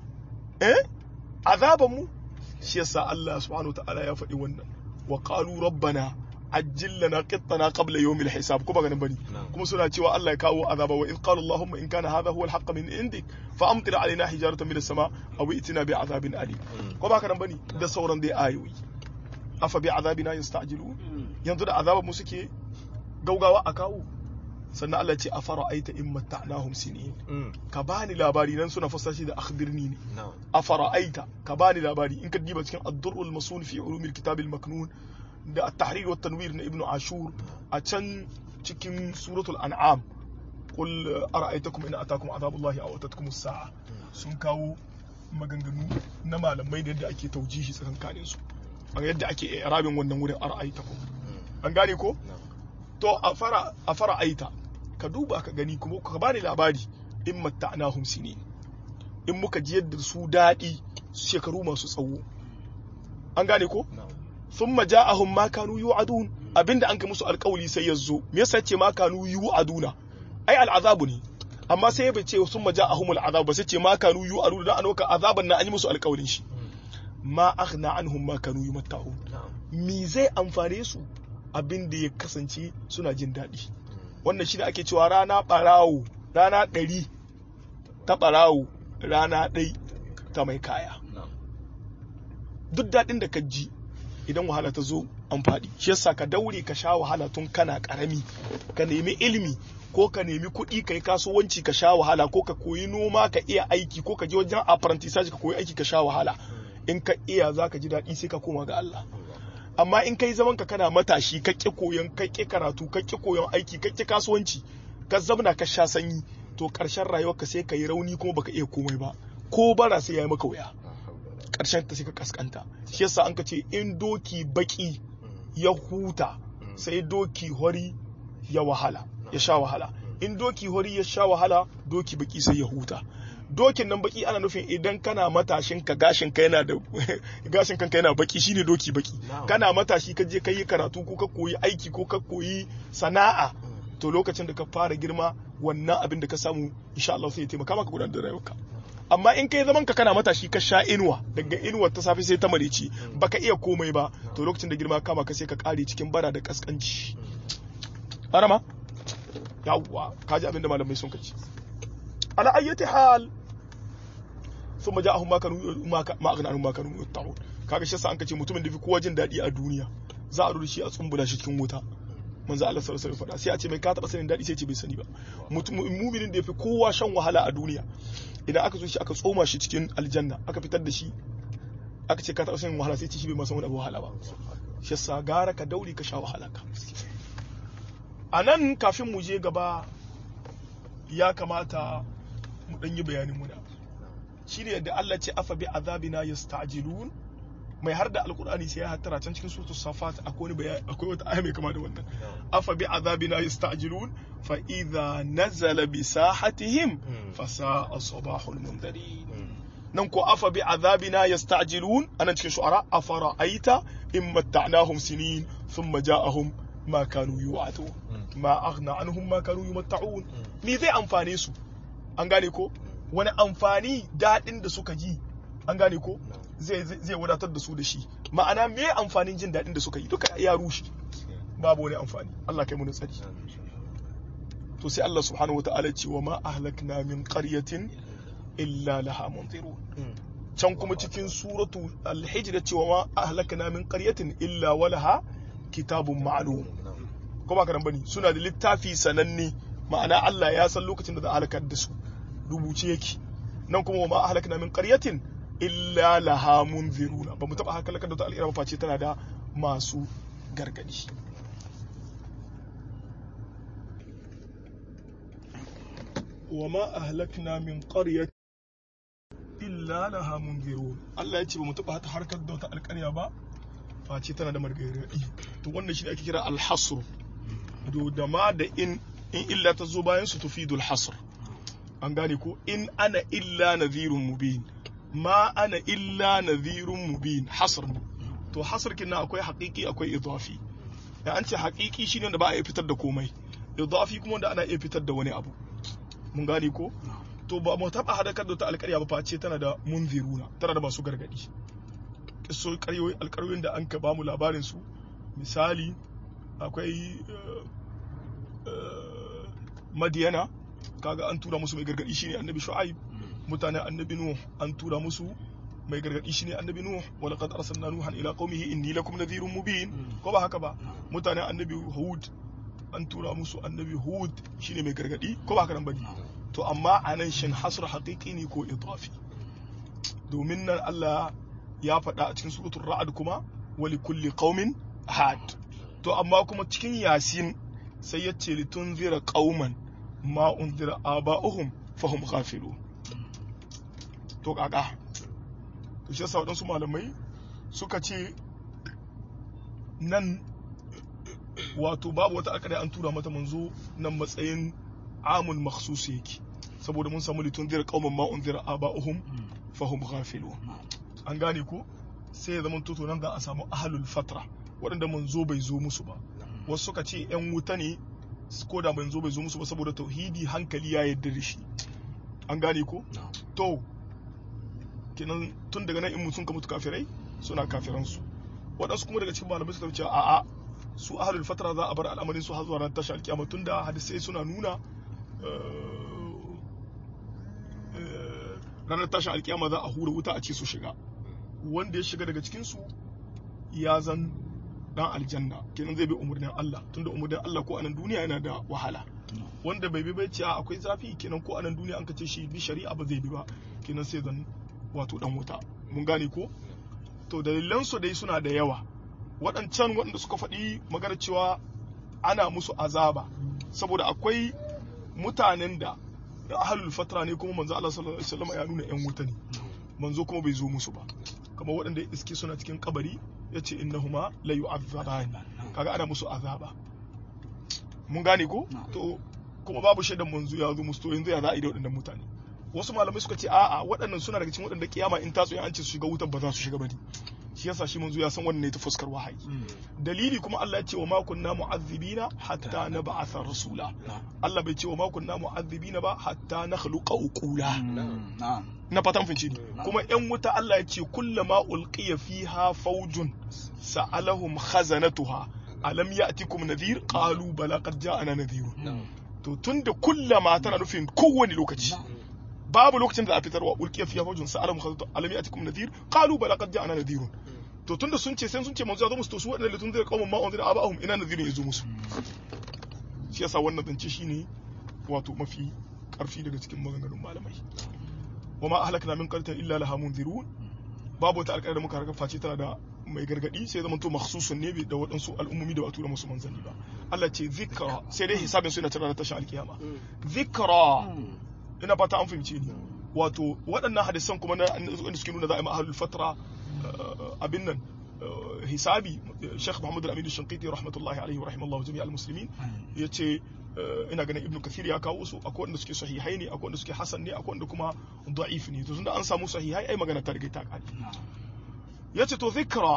eh azaban mu shi yasa Allah subhanahu wataala ya faɗi wannan wa qalu rabbana ajil lana qittana qabla yawm al-hisab kuma ganin bane kuma suna cewa Allah ya kawo azaba wa id qala allahumma in kana hadha huwa al-haqq min indik fa amtir alaina hijaratan min as-sama aw itina bi azabin alim kuma ganin bane da sauran dai ayoyi afa bi azabina yastajilu yanzu da azaban mu suke gaugawa a kawo sannan Allah ce afara aita in matta'nahum sinin ka bani labari nan suna fassara shi da akhbirni ne afara aita ka bani labari in ka diba cikin ad-durrul masun fi ulumil kitab al-maknun da at-tahrir wa tanwir na ibnu ashur a can cikin suratul an'am qul ara'aytakum in atakum azabullahi aw atatkum as-sa'a sun kawo maganganu na malamai da yadda ake taujihi tsakankanin su a yadda ake i'rabin wannan wurin ara'aytakum an gane ko to a fara a fara aita ka duba ka gani kuma ka bani labari in matta'nahum sinin in muka ji yadda su dadi shekaru masu tsawo an gane ko thumma ja'ahum ma kanu yu'adun abinda an kai musu alƙawli sai yazo me yasa ce ma kanu yu'aduna ai al'azabu ne amma sai bai ce thumma ja'ahum al'azab ba sai ce ma kanu yu'aduna dan anoka azaban nan an yi musu alƙawlin shi ma aghna anhum ma kanu yumatta'un mi zai amfane su abinda ya kasance suna jin daɗi wannan shi ne ake cewa rana ɓarawo rana ɗari ta ɓarawo rana ɗai ta mai kaya duk daɗin da ka ji idan wahala ta zo an faɗi shi yasa ka daure ka sha wahala tun kana ƙarami ka nemi ilimi ko ka nemi kuɗi ka yi kasuwanci ka sha wahala ko ka koyi noma ka iya aiki ko ka je wajen apprentissage ka koyi aiki ka sha wahala in ka iya za ka ji daɗi sai ka koma ga Allah amma in kai zaman ka kana matashi ka ƙi koyon ka ƙi karatu ka ƙi koyon aiki ka ƙi kasuwanci ka zamna ka sha sanyi to ƙarshen rayuwarka sai ka yi rauni kuma baka iya komai ba ko bara sai ya yi maka wuya ƙarshen ta sai ka kaskanta shi yasa an ka ce in doki baki ya huta sai doki hori ya wahala ya sha wahala in doki hori ya sha wahala doki baki sai ya huta dokin nan baki ana nufin idan kana matashin ka gashin ka yana da gashin kanka yana baki shine doki baki kana matashi ka je kai karatu ko ka koyi aiki ko ka koyi sana'a to lokacin da ka fara girma wannan abin da ka samu insha Allah sai ya taimaka maka gudanar da rayuwarka amma in kai zaman ka kana matashi ka sha inuwa daga inuwar ta safi sai ta marici baka iya komai ba to lokacin da girma kama ka sai ka kare cikin bara da kaskanci arama yawwa kaji abinda malamai sun kace ala ayyati hal thumma ja'ahum ma kanu ma aghna anhum ma kanu yatta'un kaga shi yasa an kace mutumin da fi kowa jin dadi a duniya za a rudi shi a tsumbula shi cikin wuta manzo Allah sallallahu alaihi wasallam sai a ce mai ka taba sanin dadi sai ce bai sani ba mu'minin da yafi kowa shan wahala a duniya idan aka zo shi aka tsoma shi cikin aljanna aka fitar da shi aka ce ka taba sanin wahala sai ce shi bai ma san wani abu wahala ba shi yasa gara ka dauri ka sha wahala ka anan kafin mu je gaba ya kamata mu dan yi bayanin mu da shine yadda Allah ce afa bi azabina yasta'jilun mai har da alkur'ani sai ya hattara can cikin suratul safat akwai wani bayani akwai wata aya mai kama da wannan afa bi azabina yasta'jilun fa idha nazala bi sahatihim fa sa'a sabahul mundirin nan ko afa bi azabina yasta'jilun anan cikin shu'ara afara aita in matta'nahum sinin thumma ja'ahum ma kanu yu'atu ma aghna anhum ma kanu yumatta'un me zai amfane su an gane ko wani amfani dadin da suka ji an gane ko zai wadatar da su da shi ma'ana me amfanin jin daɗin da suka yi duka ya rushe babu wani amfani Allah kai mu tsari to sai Allah subhanahu wataala ce wa ma ahlakna min qaryatin illa laha munzirun can kuma cikin suratu al-hijr cewa ma ahlakna min qaryatin illa walaha kitabun ma'lum ko ba karan bane suna da littafi sananne ma'ana Allah ya san lokacin da za a halakar da su rubuce yake nan kuma wa ma ahlakna min qaryatin illa laha munziruna ba mu taba haka lakar da ta al'ira ba face tana da masu gargadi wa ma ahlakna min qaryatin illa laha munzirun Allah ya ce ba mu taba haka harkar da ta alƙarya ba face tana da margari to wannan shi ne ake kira al-hasr do da ma da in in illa ta zo bayan su tufidul hasr an gane ko in ana illa nadhirun mubin ma ana illa nadhirun mubin hasr to hasr kinna akwai haqiqi akwai idafi da an ce haqiqi shine wanda ba a iya fitar da komai idafi kuma wanda ana iya fitar da wani abu mun gane ko to ba mu taba hadakar da ta alƙarya ba face tana da munziruna tana da masu gargadi kisso ƙaryoyi alƙaryoyin da an ka ba mu labarin su misali akwai madiyana kaga an tura musu mai gargadi shine annabi shu'aib mutane annabi nuh an tura musu mai gargadi shine annabi nuh wa laqad arsalna nuhan ila qaumihi inni lakum nadhirun mubin ko ba haka ba mutane annabi hud an tura musu annabi hud shine mai gargadi ko ba haka nan bane to amma anan shin hasr haqiqi ne ko idafi domin nan Allah ya faɗa a cikin suratul ra'd kuma wa likulli qaumin had to amma kuma cikin yasin sai ya ce litunzira qauman ma unzira aba'uhum fahum ghafilun to kaka to shi yasa waɗansu malamai suka ce nan wato babu wata alƙada an tura mata manzo nan matsayin amul makhsus yake saboda mun samu litunzira qauman ma unzira aba'uhum fahum ghafilun an gane ko sai ya zama toto nan za a samu ahlul fatra waɗanda manzo bai zo musu ba wasu suka ce yan wuta ne ko da manzo bai zo musu ba saboda tauhidi hankali ya yarda da shi an gane ko to kenan tun daga nan in mutum ka mutu kafirai suna kafiransu waɗansu kuma daga cikin malamai suka ce a'a su ahlul fatra za a bar al'amarin su har zuwa ran tashar kiyama tunda hadisai suna nuna ranar tashar alkiyama za a hura wuta a ce su shiga wanda ya shiga daga cikin su ya zan dan aljanna kenan zai bi umurnin Allah tunda umurnin Allah ko anan duniya yana da wahala wanda bai bi bai ce akwai zafi kenan ko anan duniya an kace shi bi shari'a ba zai bi ba kenan sai zan wato dan wuta mun gane ko to dalilan su dai suna da yawa waɗancan waɗanda suka faɗi magana cewa ana musu azaba saboda akwai mutanen da ahlul fatra ne kuma manzo Allah sallallahu alaihi wasallam ya nuna yan wuta ne manzo kuma bai zo musu ba kamar waɗanda iske suna cikin kabari yace innahuma la yu'azzaban kaga ana musu azaba mun gane ko to kuma babu shaidan manzo ya zo musu to yanzu ya za a yi da waɗannan mutane wasu malamai suka ce a'a waɗannan suna daga cikin waɗanda kiyama in ta tsoye an ce su shiga wutar ba za su shiga bane shi yasa shi manzo ya san wannan ne ta fuskar wahayi dalili kuma Allah ya ce wa ma kunna mu'azzibina hatta nab'atha rasula Allah bai ce wa ma kunna mu'azzibina ba hatta nakhluqa uqula na fatan finci kuma yan wuta Allah ya ce kullama ulqiya fiha fawjun sa'alahum khazanatuha alam ya'tikum nadhir qalu bala qad ja'ana nadhir to tunda kullama tana nufin kowane lokaci babu lokacin da a fitarwa ulqiya fiha fawjun sa'alahum khazanatuha alam ya'tikum nadhir qalu bala qad ja'ana nadhir to tunda sun ce sai sun ce manzo ya zo musu to su wadannan litun zai kawo ma'on da abahum ina nadhirin yazo musu shi yasa wannan zance shine wato mafi karfi daga cikin maganganun malamai wama ahlakna min qaryatin illa laha munzirun babu wata alƙaryar da muka harka face tana da mai gargadi sai zaman to makhsusun ne da waɗansu al'ummomi da ba tura musu manzanni ba Allah ce zikra sai dai hisabin su yana tare da tashin alkiyama zikra ina fata an fahimce ni wato waɗannan hadisan kuma na wanda suke nuna za a yi ma'ahalul fatra abin nan hisabi Sheikh Muhammad Al-Amin Al-Shanqiti rahmatullahi alaihi wa rahimallahu jami'al muslimin yace ina ganin Ibn Kathir ya kawo su akwai wanda suke sahihai ne akwai wanda suke hasan ne akwai wanda kuma da'if ne to tunda an samu sahihai ai magana ta riga ta kare yace to zikra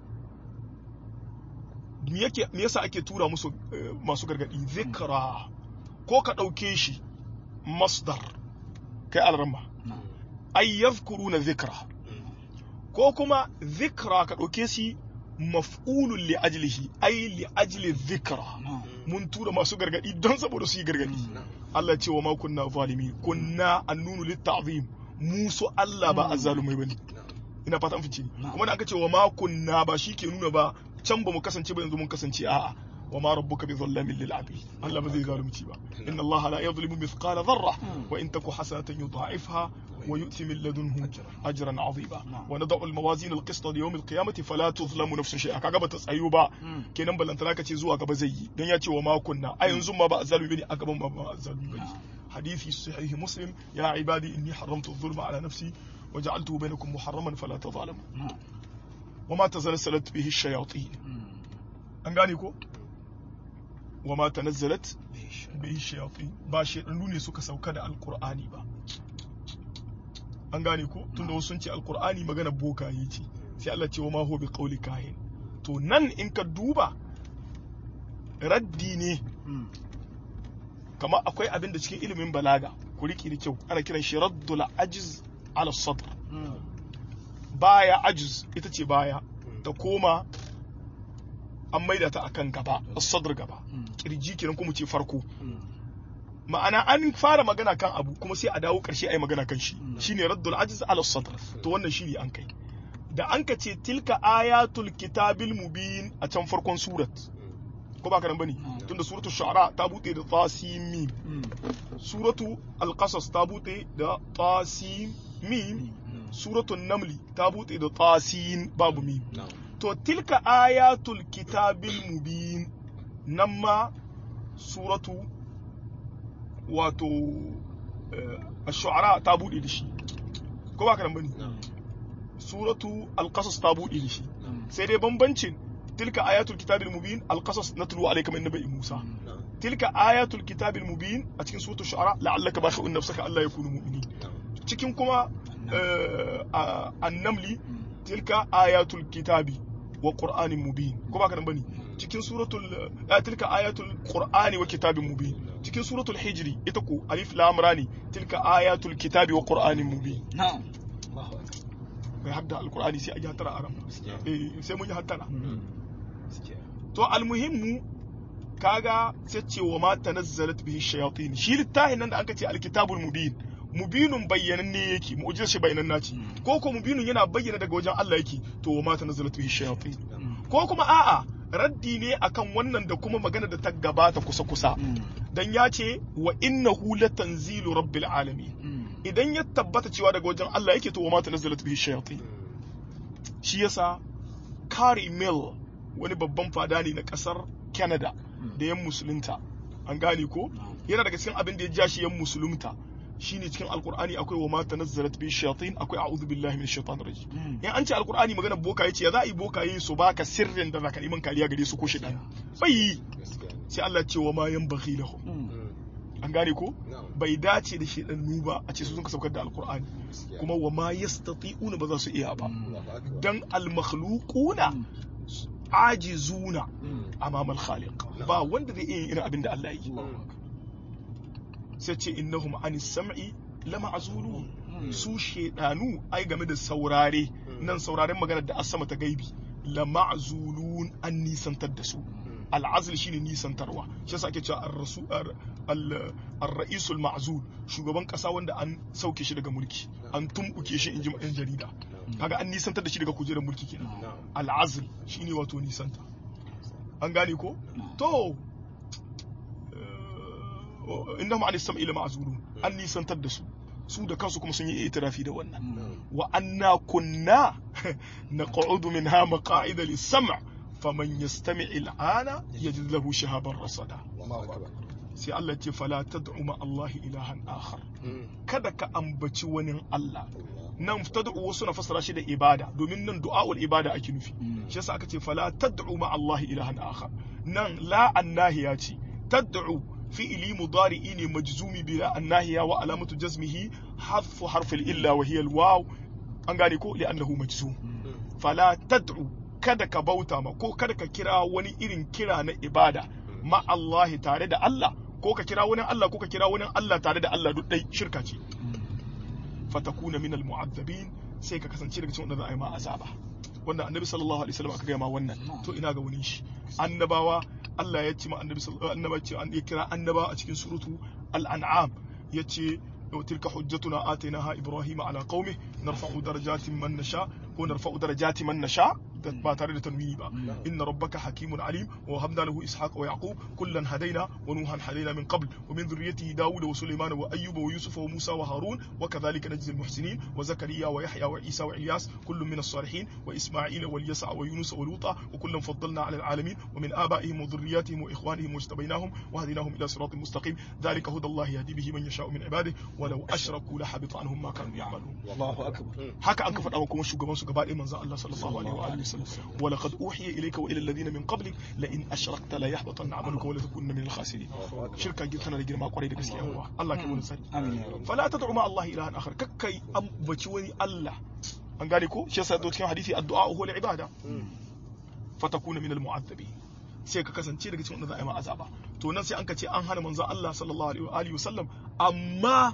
me yake me yasa ake tura musu masu gargadi zikra ko ka dauke shi masdar kai alramma ay yadhkuruna dhikra ko kuma dhikra ka dauke shi maf'ulun li ajlihi ay li ajli dhikra mun tura masu gargadi don saboda su yi gargadi Allah ce wa ma kunna zalimi kunna annunu lit ta'zim musu Allah ba azzalumai bane ina fata an fice kuma da aka ce wa ma kunna ba shike nuna ba can ba mu kasance ba yanzu mun kasance a'a وما ربك بظلام للعبيد الله بذي ظالمتي با إن الله لا يظلم مثقال ذرة وإن تك حسنة يضاعفها ويؤتي من لدنه أجرا عظيما ونضع الموازين القسط ليوم القيامة فلا تظلم نفس شيئا كاغا بتسايوبا كينان بلانتنا كتي زوا غبا زي دون ياتي وما كنا أي ينزم ما با ظالمي بني أغبا ما با ظالمي بني حديثي صحيح مسلم يا عبادي إني حرمت الظلم على نفسي وجعلته بينكم محرما فلا تظالموا وما تزلزلت به الشياطين أنغاني كو وما تنزلت به الشياطين ba shedanu ne suka sauka da alqur'ani ba an gane ko tunda wasu sun ce alqur'ani magana bokaye ce sai Allah ce wa ma huwa bi qawli kahin to nan in ka duba raddi ne kama akwai abin da cikin ilimin balaga ku riki da kyau ana kiran shi raddul ajiz ala sadr baya ajiz ita ce baya ta koma an maida ta akan gaba as-sadr gaba kirji kenan kuma ce farko ma'ana an fara magana kan abu kuma sai a dawo karshe ai magana kan shi shine raddul ajiz ala as-sadr to wannan shine an kai da an ka ce tilka ayatul kitabil mubin a can farkon surat ko ba ka nan bane tunda suratul shu'ara ta bude da tasim mim suratu al-qasas ta bude da tasim mim suratul namli ta bude da tasin babu mim to tilka ayatul kitabil mubin nan ma suratu wato ash-shu'ara ta bude da shi ko ba ka nan bane suratu al-qasas ta bude da shi sai dai bambancin tilka ayatul kitabil mubin al-qasas natlu alayka min nabi Musa tilka ayatul kitabil mubin a cikin suratul shu'ara la'allaka bakhi'un nafsaka alla yakunu mu'minin cikin kuma an-namli tilka ayatul kitabi wa qur'anin mubin ko ba ka nan bane cikin suratul tilka ayatul qur'ani wa kitabin mubin cikin suratul hijri ita ko alif lam ra ne tilka ayatul kitabi wa qur'anin mubin na'am Allahu akbar bai hadda alqur'ani sai a ji hatara aram eh sai mun yi hatara to almuhimmu kaga sai ce wa ma tanazzalat bihi shayatin shi littafin nan da aka ce alkitabul mubin mubinun bayyananne yake mu'jizar shi bayyananna ce ko ko mubinun yana bayyana daga wajen Allah yake to wa ma tanazzalat bihi shayatin ko kuma a'a raddi ne akan wannan da kuma magana da ta gabata kusa kusa dan ya ce wa innahu latanzilu rabbil alamin idan ya tabbata cewa daga wajen Allah yake to wa ma tanazzalat bihi shayatin shi yasa Carey Mill wani babban fada ne na kasar Canada da yan musulunta an gane ko yana daga cikin abin da ya ja shi yan musulunta shine cikin alqur'ani akwai wa ma tanazzalat bi shayatin akwai a'udhu billahi minash shaitanir rajim in an ce alqur'ani magana boka yace ya za a yi bokaye su baka sirrin da zaka neman kariya gare su ko shi dan bai sai Allah ce wa ma yanbaghi lahum an gane ko na'am bai dace da shedannu ba a ce su sun ka saukar da alqur'ani gaskiya kuma wa ma yastati'una ba za su iya ba Allahu akbar dan al-makhluquna ajizuna Mm. amama al-khaliq ba wanda zai iya yin irin abin da Allah yi Mm. sai ce innahum anis sam'i lama azulun Mm. su shedanu ai game da saurare Mm. nan sauraren maganar da asama ta gaibi lama azulun an nisantar da su Mm. al'azl shine nisantarwa shi yasa ake cewa ar-rasul ar-ra'isul ma'zul shugaban kasa wanda an sauke shi daga mulki an tumbuke shi inji yan jarida kaga an nisantar da shi daga kujerar mulki kenan na'am al'azl shine wato nisanta an gane ko to eh, innahum anis sam'i la ma'zulun an nisantar da su su da kansu kuma sun yi itirafi da wannan wa anna kunna naq'udu minha maq'ida lis-sam' faman yastami' al-ana yajid lahu shihaban rasada Allahu akbar sai Allah ce fala tad'u ma Allah ilahan akhar Mm. kada ka ambaci wani Allah Allah nan tad'u wasu na fassara shi da ibada domin nan du'a'ul ibada ake nufi shi yasa aka ce fala tad'u ma Allah ilahan akhar nan la annahiya ce tad'u fi'li mudari'i ne majzumi bi la annahiya wa alamatu jazmihi hadfu harf illa wa hiya al-waw an gane ko li'annahu majzum fala tad'u kada ka bauta ma ko kada ka kira wani irin kira na ibada ma Allah tare da Allah ko ka kira wani Allah ko ka kira wani Allah tare da Allah duk dai shirka ce fatakuna min almu'azzabin sai ka kasance daga cikin wanda za a yi ma azaba wannan annabi sallallahu alaihi wasallam aka ga ma wannan to ina ga wani shi annabawa Allah ya ce ma annabi sallallahu annabi ce an ya kira annabawa a cikin suratu al-an'am yace وتلك حجتنا آتيناها إبراهيم على قومه نرفع درجات من نشاء ونرفع درجات من نشاء ba tare da tanwini ba inna rabbaka hakimun alim wa wahabna lahu ishaqa wa yaqub kullan hadaina wa nuhan hadaina min qabl wa min dhurriyyatihi daud wa sulaiman wa ayyub wa yusuf wa musa wa harun wa kadhalika najzi al muhsinin wa zakariya wa yahya wa isa wa ilyas kullun min as-salihin wa isma'ila wa yasa wa yunus wa luta wa kullan faddalna ala al alamin wa min abaihim wa dhurriyyatihim wa ikhwanihim wajtabainahum wa hadinahum ila siratin mustaqim dhalika huda allah yahdi bihi man yasha'u min ibadihi wa law ashraku la habita anhum ma kanu ya'malun Allahu akbar. haka an ka faɗa wa kuma shugaban su gaba ɗaya manzon Allah sallallahu alaihi wa alihi wasallam wa laqad uhiya ilayka wa ila alladhina min qablik la in ashrakta la yahbatanna 'amaluka wa la takunanna min al-khasirin shirka tana da girma kwarai da gaskiya uwa Allah kai wani sani Amin. fala tad'u ma Allah ilahan akhar kakkai ambaci wani Allah an gane ko shi yasa cikin hadisi addu'a huwa al-ibada fatakuna min al-mu'adhdhabin sai ka kasance daga cikin wanda za a yi ma azaba to nan sai an ka ce an hana manzon Allah sallallahu alaihi wa alihi wasallam amma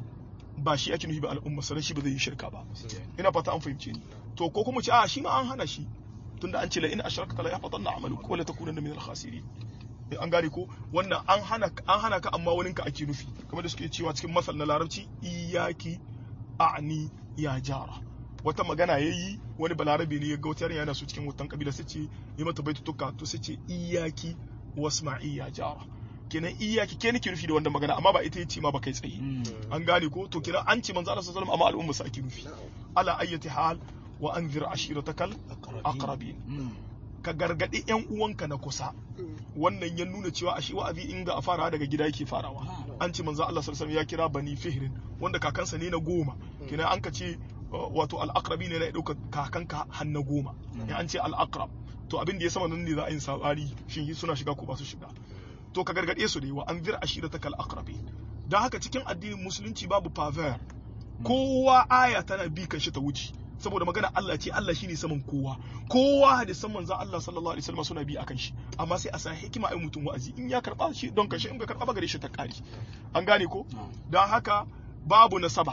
ba shi ake nufi ba al'umma sanan shi ba zai yi shirka ba ina fata an fahimce ni to ko kuma ce a shi ma an hana shi tunda an ce la in ashrakta la yahbatanna amaluka wa la takunanna min al-khasirin an gane ko wannan an hana an hana ka amma wani ka ake nufi kamar da suke cewa cikin masal na larabci iyaki a'ni ya jara wata magana yayi wani balarabe ne ya ga wata yarinya yana so cikin wutan kabila sai ce yi mata baitutuka to sai ce iyaki wasma'i ya jara kenan iyaki ke nake nufi da wannan magana amma ba ita yace ma ba kai tsaye an gane ko to kenan an ce manzo Allah sallallahu alaihi wasallam amma al'umma sa ake nufi ala ayyati hal wa anzir ashiratakal aqrabin ka gargadi yan uwanka na kusa wannan ya nuna cewa ashe wa'azi in ga a fara daga gida yake farawa an ce manzo Allah sallallahu alaihi wasallam ya kira bani fihrin wanda kakansa ne na goma kenan an ka ce wato al-aqrabi ne na dauka kakanka har na goma ya an ce al-aqrab to abin da ya sama nan ne za a yi sabari shin suna shiga ko ba su shiga to ka gargade su dai wa anzir ashiratakal aqrabin dan haka cikin addinin musulunci babu favor kowa aya tana bi kan shi ta wuce saboda magana Allah ce Allah shine saman kowa kowa hadisan manzon Allah sallallahu alaihi wasallam suna bi akan shi amma sai a sa hikima ai mutum wa'azi in ya karba shi don kashe in bai karba ba gare shi ta kare an gane ko dan haka babu nasaba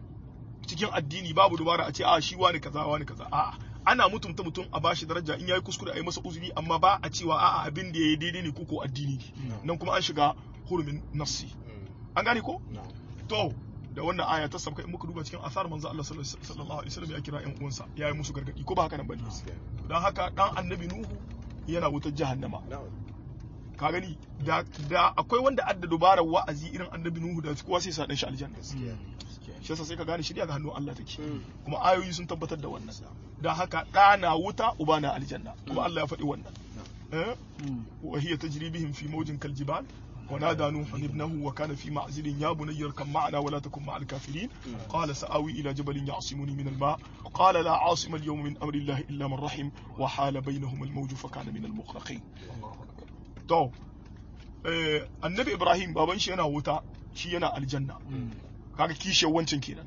cikin addini babu dubara a ce a shi wani kaza wani kaza a'a ana mutumta mutum a bashi daraja in yayi kuskure a yi masa uzuri amma ba a cewa a'a abin da yayi daidai ne ko addini ne nan kuma an shiga hurumin nafsi an gane ko to da wannan aya ta sabka in muka duba cikin asar manzo Allah sallallahu alaihi wasallam ya kira ƴan uwansa yayi musu gargadi ko ba haka nan bane dan haka dan annabi nuhu yana wutar jahannama ka gani da da akwai wanda adda dubarar wa'azi irin annabi nuhu da kowa sai sa dan shi aljanna shi yasa sai ka gane shirya ga hannun Allah take kuma ayoyi sun tabbatar da wannan dan haka da na wuta uba na aljanna kuma Allah ya faɗi wannan eh wa hiya tajri bihim fi mawjin kaljibal ونادى نوح ابنه وكان في معزل يا بني اركب معنا ولا تكن مع الكافرين قال سآوي إلى جبل يعصمني من الماء قال لا عاصم اليوم من أمر الله إلا من رحم وحال بينهما الموج فكان من المغرقين تو eh, annabi Ibrahim baban shi yana wuta shi yana aljanna kaga kishiyar wancan kenan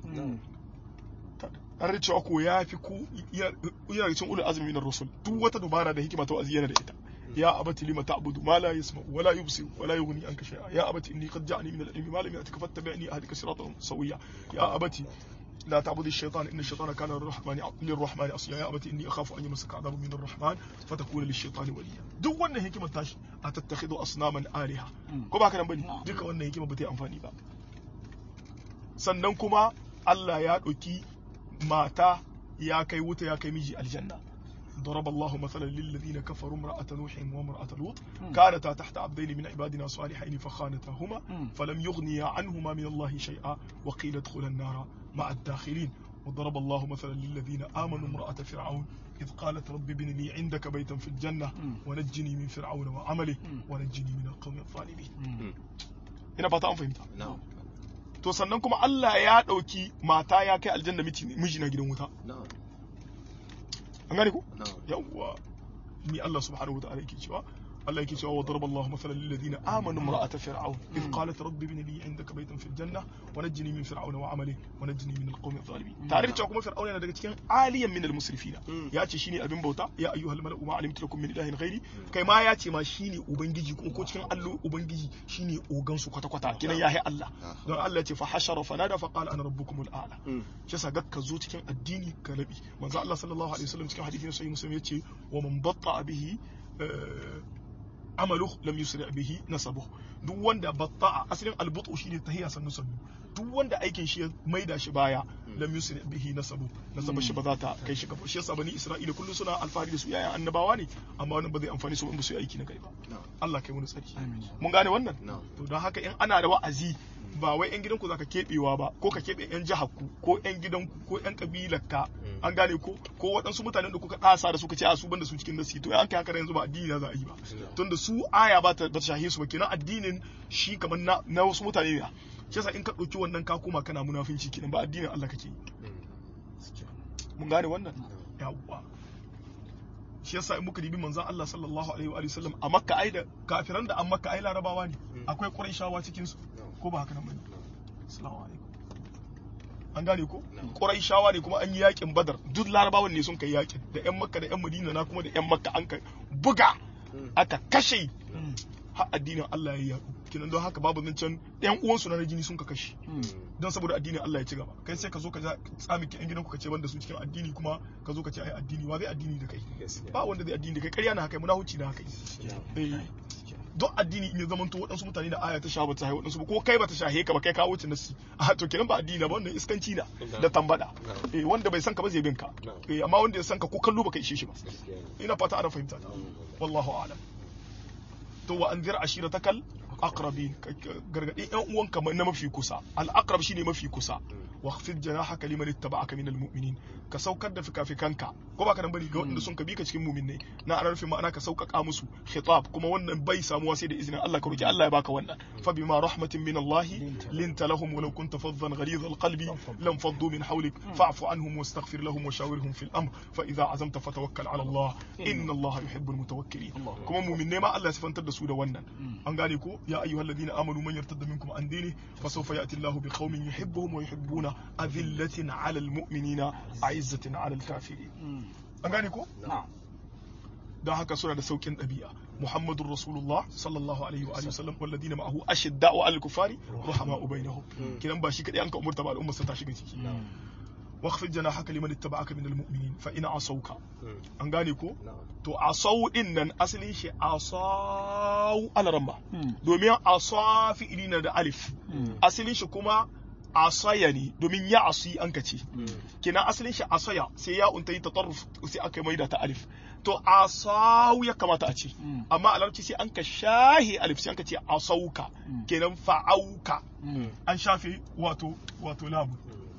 an cewa ko ya fi ku yana cikin ulul azmi minar rusul duk wata dubara da hikima ta wa'azi yana da ita ya abati lima ta'budu ma la yasma wa la yubsir wa la yughni anka shay'a ya abati inni qad ja'ani min al-ilmi ma lam ya'tika fattabi'ni ahdika siratan sawiyya ya abati لا تعبد الشيطان إن الشيطان كان للرحمن للرحمن عصيا يا أبتي إني أخاف أن يمسك عذاب من الرحمن فتكون للشيطان وليا duk wannan hikima tashi a tattakhidhu asnaman aliha ko ba ka nan bane duka wannan hikima ba ta yi amfani ba sannan kuma Allah ya ɗauki mata ya kai wuta ya kai miji aljanna ضرب الله مثلا للذين كفروا امرأة نوح وامرأة لوط كانتا تحت عبدين من عبادنا صالحين فخانتاهما فلم يغنيا عنهما من الله شيئا وقيل ادخلا النار مع الداخلين وضرب الله مثلا للذين آمنوا امرأة فرعون إذ قالت رب ابن لي عندك بيتا في الجنة ونجني من فرعون وعمله ونجني من القوم الظالمين ina fata an fahimta to sannan kuma Allah ya dauki mata ya kai aljanna miji na gidan wuta an gane ku yawwa ni Allah subhanahu wa ta'ala yake cewa Allah yake cewa wa daraba Allahu mathalan lil ladina amanu imra'ata fir'aun id qalat rabbi ibn li 'indaka baytan fil janna wa najjini min fir'auna wa 'amalihi wa najjini min al-qawmi adh-dhalimin tare da cewa kuma fir'auna yana daga cikin aliyan min al-musrifina ya ce shine abin bauta ya ayyuhal mala'u ma 'alimtu lakum min ilahin ghairi kai ma ya ce ma shine ubangiji kuma ko cikin allo ubangiji shine ogan su kwata kwata kinan yahi Allah don Allah ya ce fa hashara fanada fa qala ana rabbukumul a'la shi yasa ga ka zo cikin addini ka rabi manzo Allah sallallahu alaihi wasallam cikin hadisi sahih muslim ya ce wa man batta bihi amalu lam yusri bihi nasabuh duk wanda batta'a asalin albutu shine tahiya sannu sannu duk wanda aikin shi ya maida shi baya lam yusri bihi nasabu nasabu shi ba za ta kai shi gaba shi yasa bani isra'ila kullu suna alfahari da su yayan annabawa ne amma wannan ba zai amfani su ba su yi aiki na gari ba Allah kai mu tsari mun gane wannan to don haka in ana da wa'azi ba wai yan gidanku zaka kebewa ba ko ka kebe yan jihar ku ko yan gidanku ko yan kabilar ka an gane ko ko waɗansu mutanen da kuka ɗasa da suka ce a su banda su cikin nasi to an kai haka yanzu ba addini za a yi ba tunda su aya ba ta shahe su ba kenan addinin shi kamar na, na wasu mutane ne shi yasa in ka ɗauki wannan ka koma kana munafinci kenan ba addinin Allah kake yi mun gane wannan yawwa shi yasa in muka dibi manzon Allah sallallahu alaihi wa sallam a Makka ai da kafiran da an Makka ai larabawa ne akwai Quraishawa cikin su ko ba haka nan bane assalamu alaikum an gane ko Quraishawa ne kuma an yi yakin Badar duk larabawan ne sun kai yakin da ƴan Makka da ƴan Madina na kuma da ƴan Makka an kai buga aka kashe har addinin Allah ya yaɗu kinan don haka babu zancen ɗan uwansu na jini sun ka kashe don saboda addinin Allah ya ci gaba kai sai ka zo ka tsami ki ƴan gidanku ka ce banda su cikin addini kuma ka zo ka ce ai addini wa zai addini da kai ba wanda zai addini da kai ƙarya na haka muna huci na haka eh don addini in ya zamanto waɗansu mutane da aya ta sha ba ta shahe waɗansu ba ko kai ba ta shahe ka ba kai ka wuce nasi a to kenan ba addini ba wannan iskanci na da tambada eh wanda bai san ka ba zai bin ka eh amma wanda ya san ka ko kallo ba ka ishe shi ba ina fata ana fahimta wallahu a'lam to wa anzir ashiratakal aqrabin gargadi yan uwanka na mafi kusa al aqrab shine mafi kusa wa khfid janahaka liman ittaba'aka minal mu'minin ka saukar da fikafikanka ko baka nan bari ga wanda sun ka bi ka cikin mu'minai na ana nufin ma'ana ka saukaka musu khitab kuma wannan bai samuwa sai da izinin Allah ka roki Allah ya baka wannan fa bima rahmatin min Allah linta lahum walau kunta faddan ghalidha alqalbi lam faddu min hawlik fa'fu anhum wastaghfir lahum wa shawirhum fil amr fa idha azamta fatawakkal ala Allah inna Allah yuhibbul mutawakkilin kuma mu'minai ma Allah ya sifantar da su da wannan an gane ko ya ayyuhalladhina amanu man yartadda minkum an dini fa sawfa ya'ti Allah bi qaumin yuhibbuhum wa yuhibbuna azillatin 'ala al-mu'minina a'izzatin 'ala al-kafirin an gane ko don haka suna da saukin ɗabi'a muhammadur rasulullah sallallahu alaihi wa alihi wasallam walladina ma'ahu ashidda'u 'alal kufari ruhama'u bainahum kidan ba shi kadai an ka umurta ba al'umma ta shiga ciki واخفض جناحك لمن اتبعك من المؤمنين فإن عصوك an gane ko to asau din nan asalin shi asau al-ramma domin asa fi'ili na da alif asalin shi kuma asaya ne domin ya asi an kace kina asalin shi asaya sai ya unta yi tatarruf sai aka maida ta alif to asau ya kamata a ce amma a larabci sai an ka shahi alif sai an ka ce asauka kenan fa'auka an shafe wato wato lamu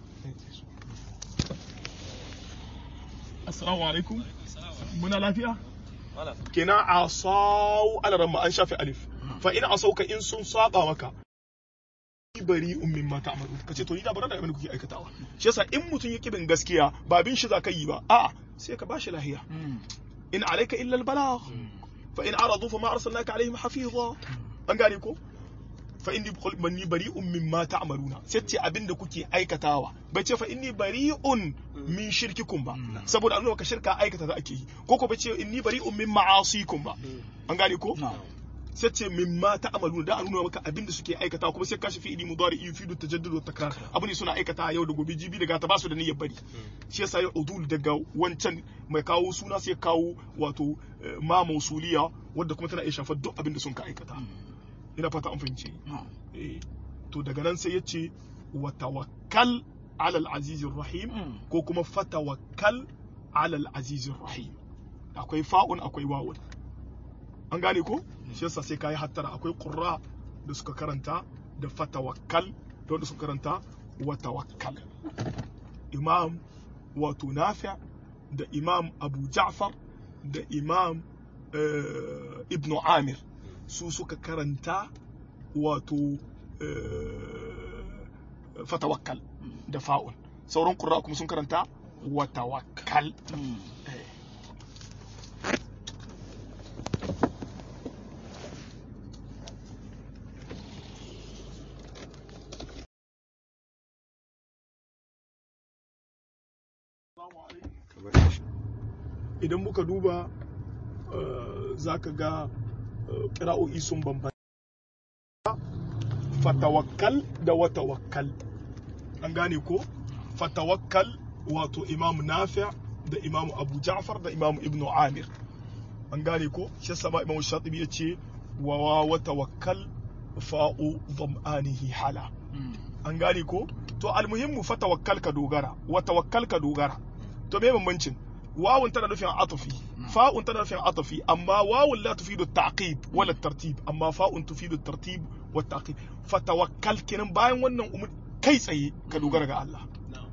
assalamu alaikum muna lafiya kenan asau alaramma an shafe alif fa in asauka in sun saba maka bari ummin ma ta'malu kace to ni da bara da abin kuke aikatawa shi yasa in mutun yake bin gaskiya ba bin shi zaka yi ba a'a sai ka bashi lahiya in alayka illa al balagh fa in aradu fa ma arsalnaka alaihim hafiza an gane ko fa inni manni bari'un mimma ta'maluna sai ce abinda kuke aikatawa bai ce fa inni bari'un min shirkikum ba saboda an ka shirka aikata da ake yi ko ko bai ce inni bari'un min ma'asikum ba an gane ko sai ce mimma ta'maluna da an nuna maka abinda suke aikatawa kuma sai kashi fi'ili mudari yufidu tajaddud wa takrar abu ne suna aikata yau da gobe jibi daga ta basu da niyyar bari shi yasa ya udul daga wancan mai kawo suna sai kawo wato ma mausuliya wanda kuma tana iya shafar duk abinda sun ka aikata ina fata an fahimce to daga nan sai ya ce wa tawakkal ala al-azizir rahim ko kuma fatawakkal ala al-azizir rahim akwai fa'un akwai wawun an gane ko shi yasa sai kai hattara akwai qurra da suka karanta da fatawakkal da wanda suka karanta wa tawakkal imam wato nafi' da imam abu ja'far da imam ibnu amir su suka karanta wato fatawakkal da fa'un sauran ƙura kuma sun karanta watawakkal idan muka duba za ka ga ƙira'o'i sun bambanta fatawakkal da watawakkal an gane ko fatawakkal wato imam nafi' da imam abu ja'far da imam ibnu amir an gane ko shi sama imam shatibi ya ce wa watawakkal fa'u dham'anihi hala an gane ko to almuhimmu fatawakkal ka dogara watawakkal ka dogara to me bambancin wawun tana nufin atafi fa'un tana nufin atafi amma wawun la tufidu at-ta'qib wala at-tartib amma fa'un tufidu at-tartib wa at-ta'qib fatawakkal kenan bayan wannan umur kai tsaye ka dogara ga Allah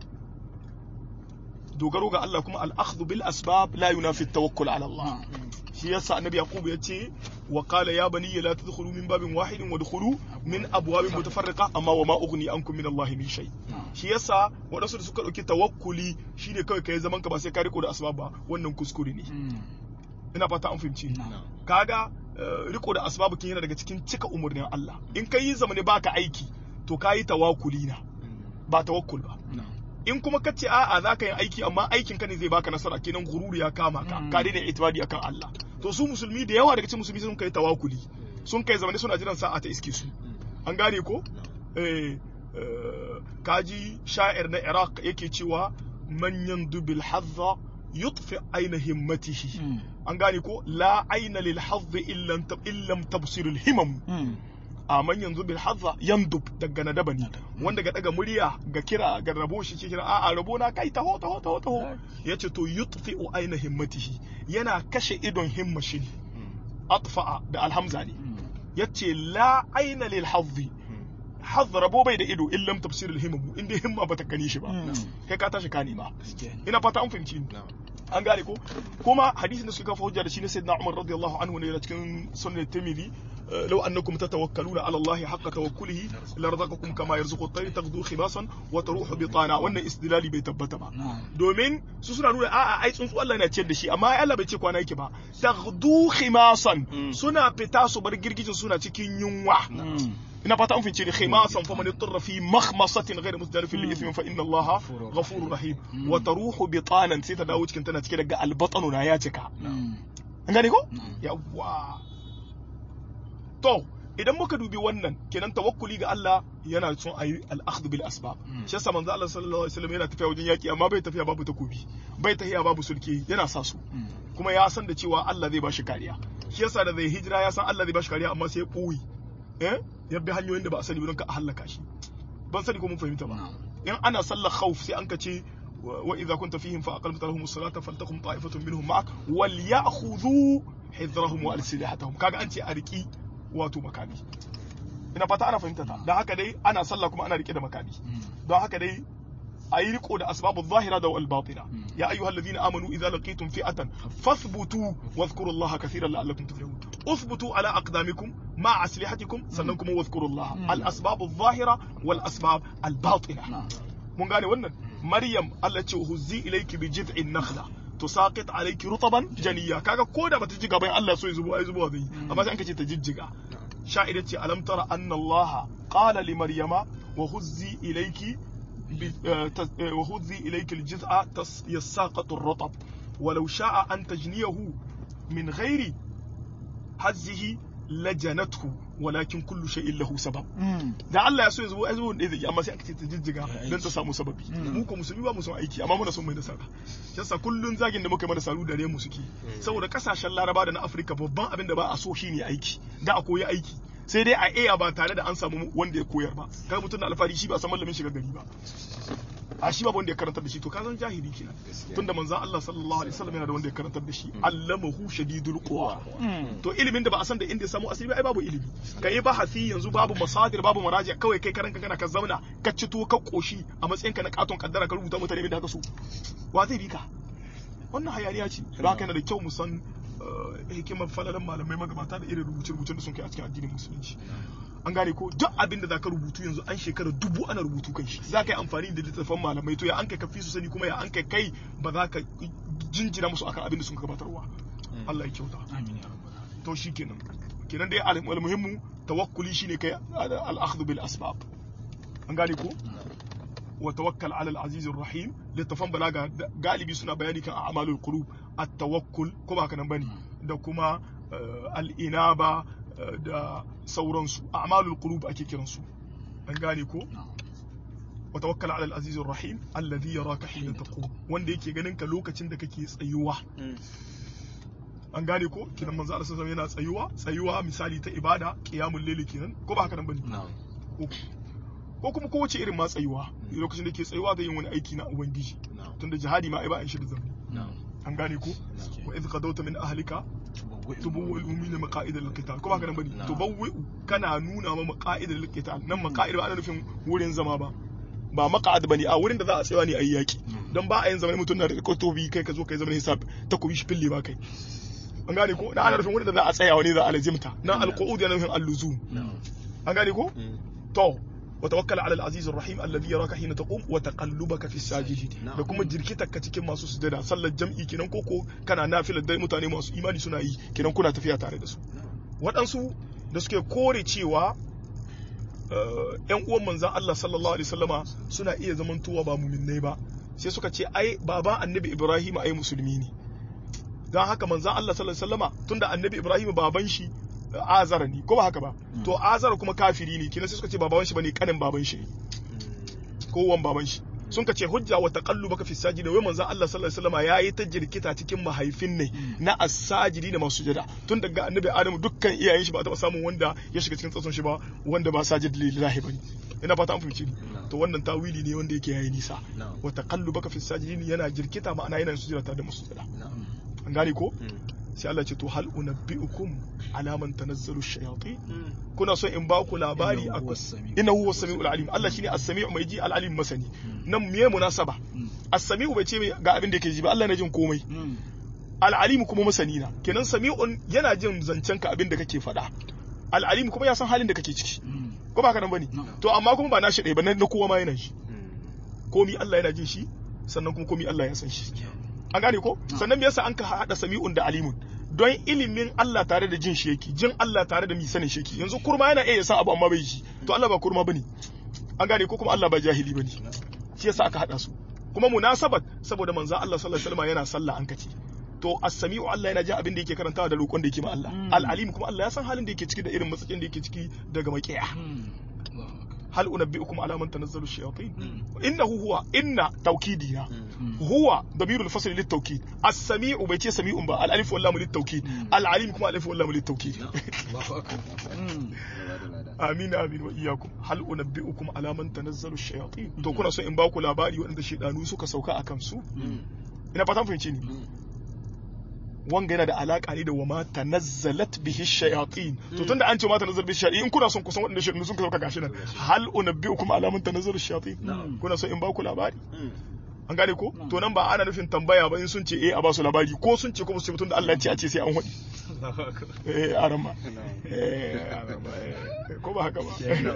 dogaro ga Allah kuma al-akhdhu bil asbab la yunafi at-tawakkul ala Allah shi yasa annabi yaqub yace wa qala ya bani la tadkhulu min babin wahidin wadkhulu min abwabin mutafarriqa amma wa ma ughni ankum min Allah min shay shi yasa wadansu da suka dauki tawakkuli shine kawai kai zaman ka ba sai ka riko da asbab ba wannan kuskure ne ina fata an fahimci kaga riko da asbab kin yana daga cikin cika umurnin Allah in kai yi zamane baka aiki to kai tawakkuli na ba tawakkul ba in kuma kace a'a zaka yi aiki amma aikin ka ne zai baka nasara kenan gururu ya kama ka ka daina itibadi akan Allah to su musulmi da yawa daga cikin musulmi sun kai tawakkuli sun kai zamane suna jiran sa'a ta iske su an gane ko eh kaji sha'ir na Iraq yake cewa man yandu bil hadza yutfi aina himmatihi an gane ko la aina lil hadz illa illam tabsir al himam a man yanzu bil hadza yandub daga nadaba ne wanda ga daga murya ga kira ga rabo shi ke kira a a rabo na kai taho taho taho taho yace to yutfi aina himmatihi yana kashe idon himma shi atfa da alhamza ne yace la aina lil hadz hadz rabo bai da ido illam tafsir al himam inda himma bata gani shi ba kai ka tashi ka nema ina fata an fahimci an gane ko kuma hadisin da suka kafa hujja da shi ne sayyidina Umar radiyallahu anhu ne cikin sunan Tirmidhi law annakum tatawakkaluna ala Allah haqqa tawakkulihi larzaqakum kama yarzuqu at-tayr taghdu khimasan wa taruhu bitana wannan istidlali bai tabbata ba domin su suna nuna a'a ai tsuntsu Allah yana ciyar da shi amma ai Allah bai ce kwana yake ba taghdu khimasan suna fita su bar girgijin suna cikin yunwa ina fata an fice da khimasan fa man yatarra fi makhmasatin ghayr musdarifin li ithmin fa inna allaha ghafurur rahim wa taruhu bitanan sai ta dawo cikin tana cike daga albatanu na ya cika an gane ko yawa to idan muka dubi wannan kenan tawakkuli ga Allah yana son ayi al-akhdh bil asbab shi yasa manzo Allah sallallahu alaihi wasallam yana tafiya wajen yaki amma bai tafiya babu takobi bai tafiya babu sulke yana sa su kuma ya san da cewa Allah zai bashi kariya shi yasa da zai hijira ya san Allah zai bashi kariya amma sai ya boye eh ya bi hanyoyin da ba a sani don ka halaka shi ban sani ko mun fahimta ba in ana sallar khawf sai an ka ce wa idza kunta fihim fa aqamta lahum as-salata faltaqum ta'ifatun minhum ma'ak wal ya'khudhu hidrahum wa alsilahatahum kaga an ce a riki wato makami ina fata ana fahimta ta dan haka dai ana sallah kuma ana rike da makami don haka dai ayi riko da asbabu zahira da wal batina ya ayyuhal ladina amanu idza laqitum fi'atan fathbutu wadhkurullaha katiran la'allakum tuflihun uthbutu ala aqdamikum ma aslihatikum sannan kuma wadhkurullaha al asbabu zahira wal asbab al batina mun gane wannan maryam Allah ce huzzi ilayki bi jid'in nakhla tusaqit alayki rutaban janiya kaga koda bata ji gaban Allah so ya zubo ai zubo zai amma sai an kace ta jijjiga sha'ir ce alam tara anna Allah qala li maryama wa huzzi ilayki wa huzzi ilayki al-jiz'a yasaqatu ar-ratab ولو شاء أن تجنيه من غير حزه لجنته ولكن كل شيء له سبب da Allah ya so ya zo ya zo ne zai amma sai aka ce ta jijjiga dan ta samu sababi mu ko musulmi ba mu son aiki amma muna son mai nasara yasa kullun zagin da muka yi mana salu da mu suke saboda kasashen Laraba da na Afirka babban abin da ba a so shine aiki da a koyi aiki sai dai a iya ba tare da an samu wanda ya koyar ba kai mutum da alfari shi ba san mallamin shiga gari ba a shi ba wanda ya karantar da shi to ka zan jahili kenan tunda manzon Allah sallallahu alaihi wasallam yana da wanda ya karantar da shi allamahu shadidul quwa to ilimin da ba a san da inda ya samu asiri ba ai babu ilimi kai bahasi yanzu babu masadir babu maraji kawai kai karanka kana ka zauna ka cito ka koshi a matsayin ka na katon kaddara ka rubuta mutane da haka so wa zai bi ka wannan hayaniya ce ba kana da kyau mu san hikimar falalan malamai magabata da irin rubuce-rubucen da sun kai a cikin addinin musulunci an gane ko duk abin da za ka rubutu yanzu an shekara dubu ana rubutu kan shi za ka yi amfani da littattafan malamai to ya an kai kafi su sani kuma ya an kai kai ba za ka jinjina musu akan abin da sun gabatarwa Allah ya kyauta to shi kenan kenan dai al-muhimmu tawakkuli shine kai al-akhdhu bil asbab an gane ko wa tawakkal ala al-aziz ar-rahim littafan balaga galibi suna bayani kan a'malul qulub at-tawakkul ko ba kana bane da kuma al-inaba da sauransu a'malul qulub ake kiransu an gane ko wa tawakkal ala al-aziz ar-rahim alladhi yaraka hina taqum wanda yake ganin ka lokacin da kake tsayuwa an gane ko kinan manzo Allah sallallahu alaihi wasallam yana tsayuwa tsayuwa misali ta ibada qiyamul layl kenan ko ba haka nan bane ko kuma kowace irin ma tsayuwa lokacin da ke tsayuwa zai yin wani aiki na ubangiji tunda jihadi ma ai ba an shi da zamani an gane ko wa idh qadawta min ahlika tubawwi'u min maqa'id al-qital ko ba kana bane tubawwi'u kana nuna ma maqa'id al-qital nan maqa'id ba ana nufin wurin zama ba ba maqa'ad bane a wurin da za a tsaya ne ayi yaki dan ba a yin zaman mutun na da kotobi kai ka zo kai zaman hisab ta kubi shi fille ba kai an gane ko da ana nufin wurin da za a tsaya wani za a lazimta nan al-qu'ud yana nufin al-luzum an gane ko to وتوكل على العزيز الرحيم الذي يراك حين تقوم وتقلبك في الساجدين da kuma jirkitarka cikin masu sujada sallar jam'i kenan koko kana nafilar dai mutane masu imani suna yi kenan kuna tafiya tare da su waɗansu da suke kore cewa ƴan uwan manzon Allah sallallahu alaihi wasallama suna iya zamantowa ba mu'minnai ba sai suka ce ai baban annabi Ibrahim ai musulmi ne dan haka manzon Allah sallallahu alaihi wasallama tunda annabi Ibrahim baban shi azara ne ko ba haka ba to azara kuma kafiri ne kina sai suka ce baban shi bane kanin baban shi ko wan baban shi sun ka ce hujja wa taqallubaka fi sajidi wai manzon Allah sallallahu alaihi wasallam yayi ta jirkita cikin mahaifin ne na as-sajidi da masu sujada tun daga annabi Adamu dukkan iyayen shi ba ta samun wanda ya shiga cikin tsatson shi ba wanda ba sajid lillahi bane ina fata an fahimci to wannan tawili ne wanda yake yayi nisa wa taqallubaka fi sajidi yana jirkita ma'ana yana sujada tare da masu sujada an gane ko sai Allah ce to hal unabbiukum ala man tanazzalu ash-shayatin kuna so in ba ku labari inna huwa as-sami'ul alim Allah shine as-sami'u mai ji al-alim masani nan me munasaba as-sami'u bai ce ga abin da yake ji ba Allah yana jin komai al-alim kuma masani na kenan sami'un yana jin zancen ka abin da kake faɗa al-alim kuma ya san halin da kake ciki ko ba ka nan bane to amma kuma ba na shi ɗaya ba na kowa ma yana shi komi Allah yana jin shi sannan kuma komi Allah ya san shi an gane ko sannan me yasa an ka hada sami'un da alimun don ilimin Allah tare da jin shi yake jin Allah tare da mi sanin shi yake yanzu kurma yana iya san abu amma bai ji to Allah ba kurma bane an gane ko kuma Allah ba jahili bane shi yasa aka hada su kuma munasabat saboda manzo Allah sallallahu alaihi wasallam yana sallah an kace to as-sami'u Allah yana jin abin da yake karantawa da roƙon da yake ma Allah al-alim kuma Allah ya san halin da yake ciki da irin matsayin da yake ciki daga makiya هل أنبئكم على من تنزل الشياطين إنه هو إن توكيدنا هو ضمير الفصل للتوكيد السميع بيتي سميع با الألف واللام للتوكيد العليم كما الألف واللام للتوكيد آمين آمين وإياكم هل أنبئكم على من تنزل الشياطين تو كنا سو إن باكو labari wanda shedanu suka sauka akan su ina fatan fahimce ni wanga yana da alaka ne da wama tanazzalat bihi shayatin to tunda an ce ma tanazzal bihi shayatin in kuna son kusan wadanda shaytanu sun sauka gashi nan hal unabbiukum ala man tanazzal shayatin kuna son in ba ku labari an gane ko to nan ba ana nufin tambaya ba in sun ce eh a ba su labari ko sun ce ko ba su ce mutum da Allah ya ce a ce sai an hudi eh arama eh arama ko ba haka ba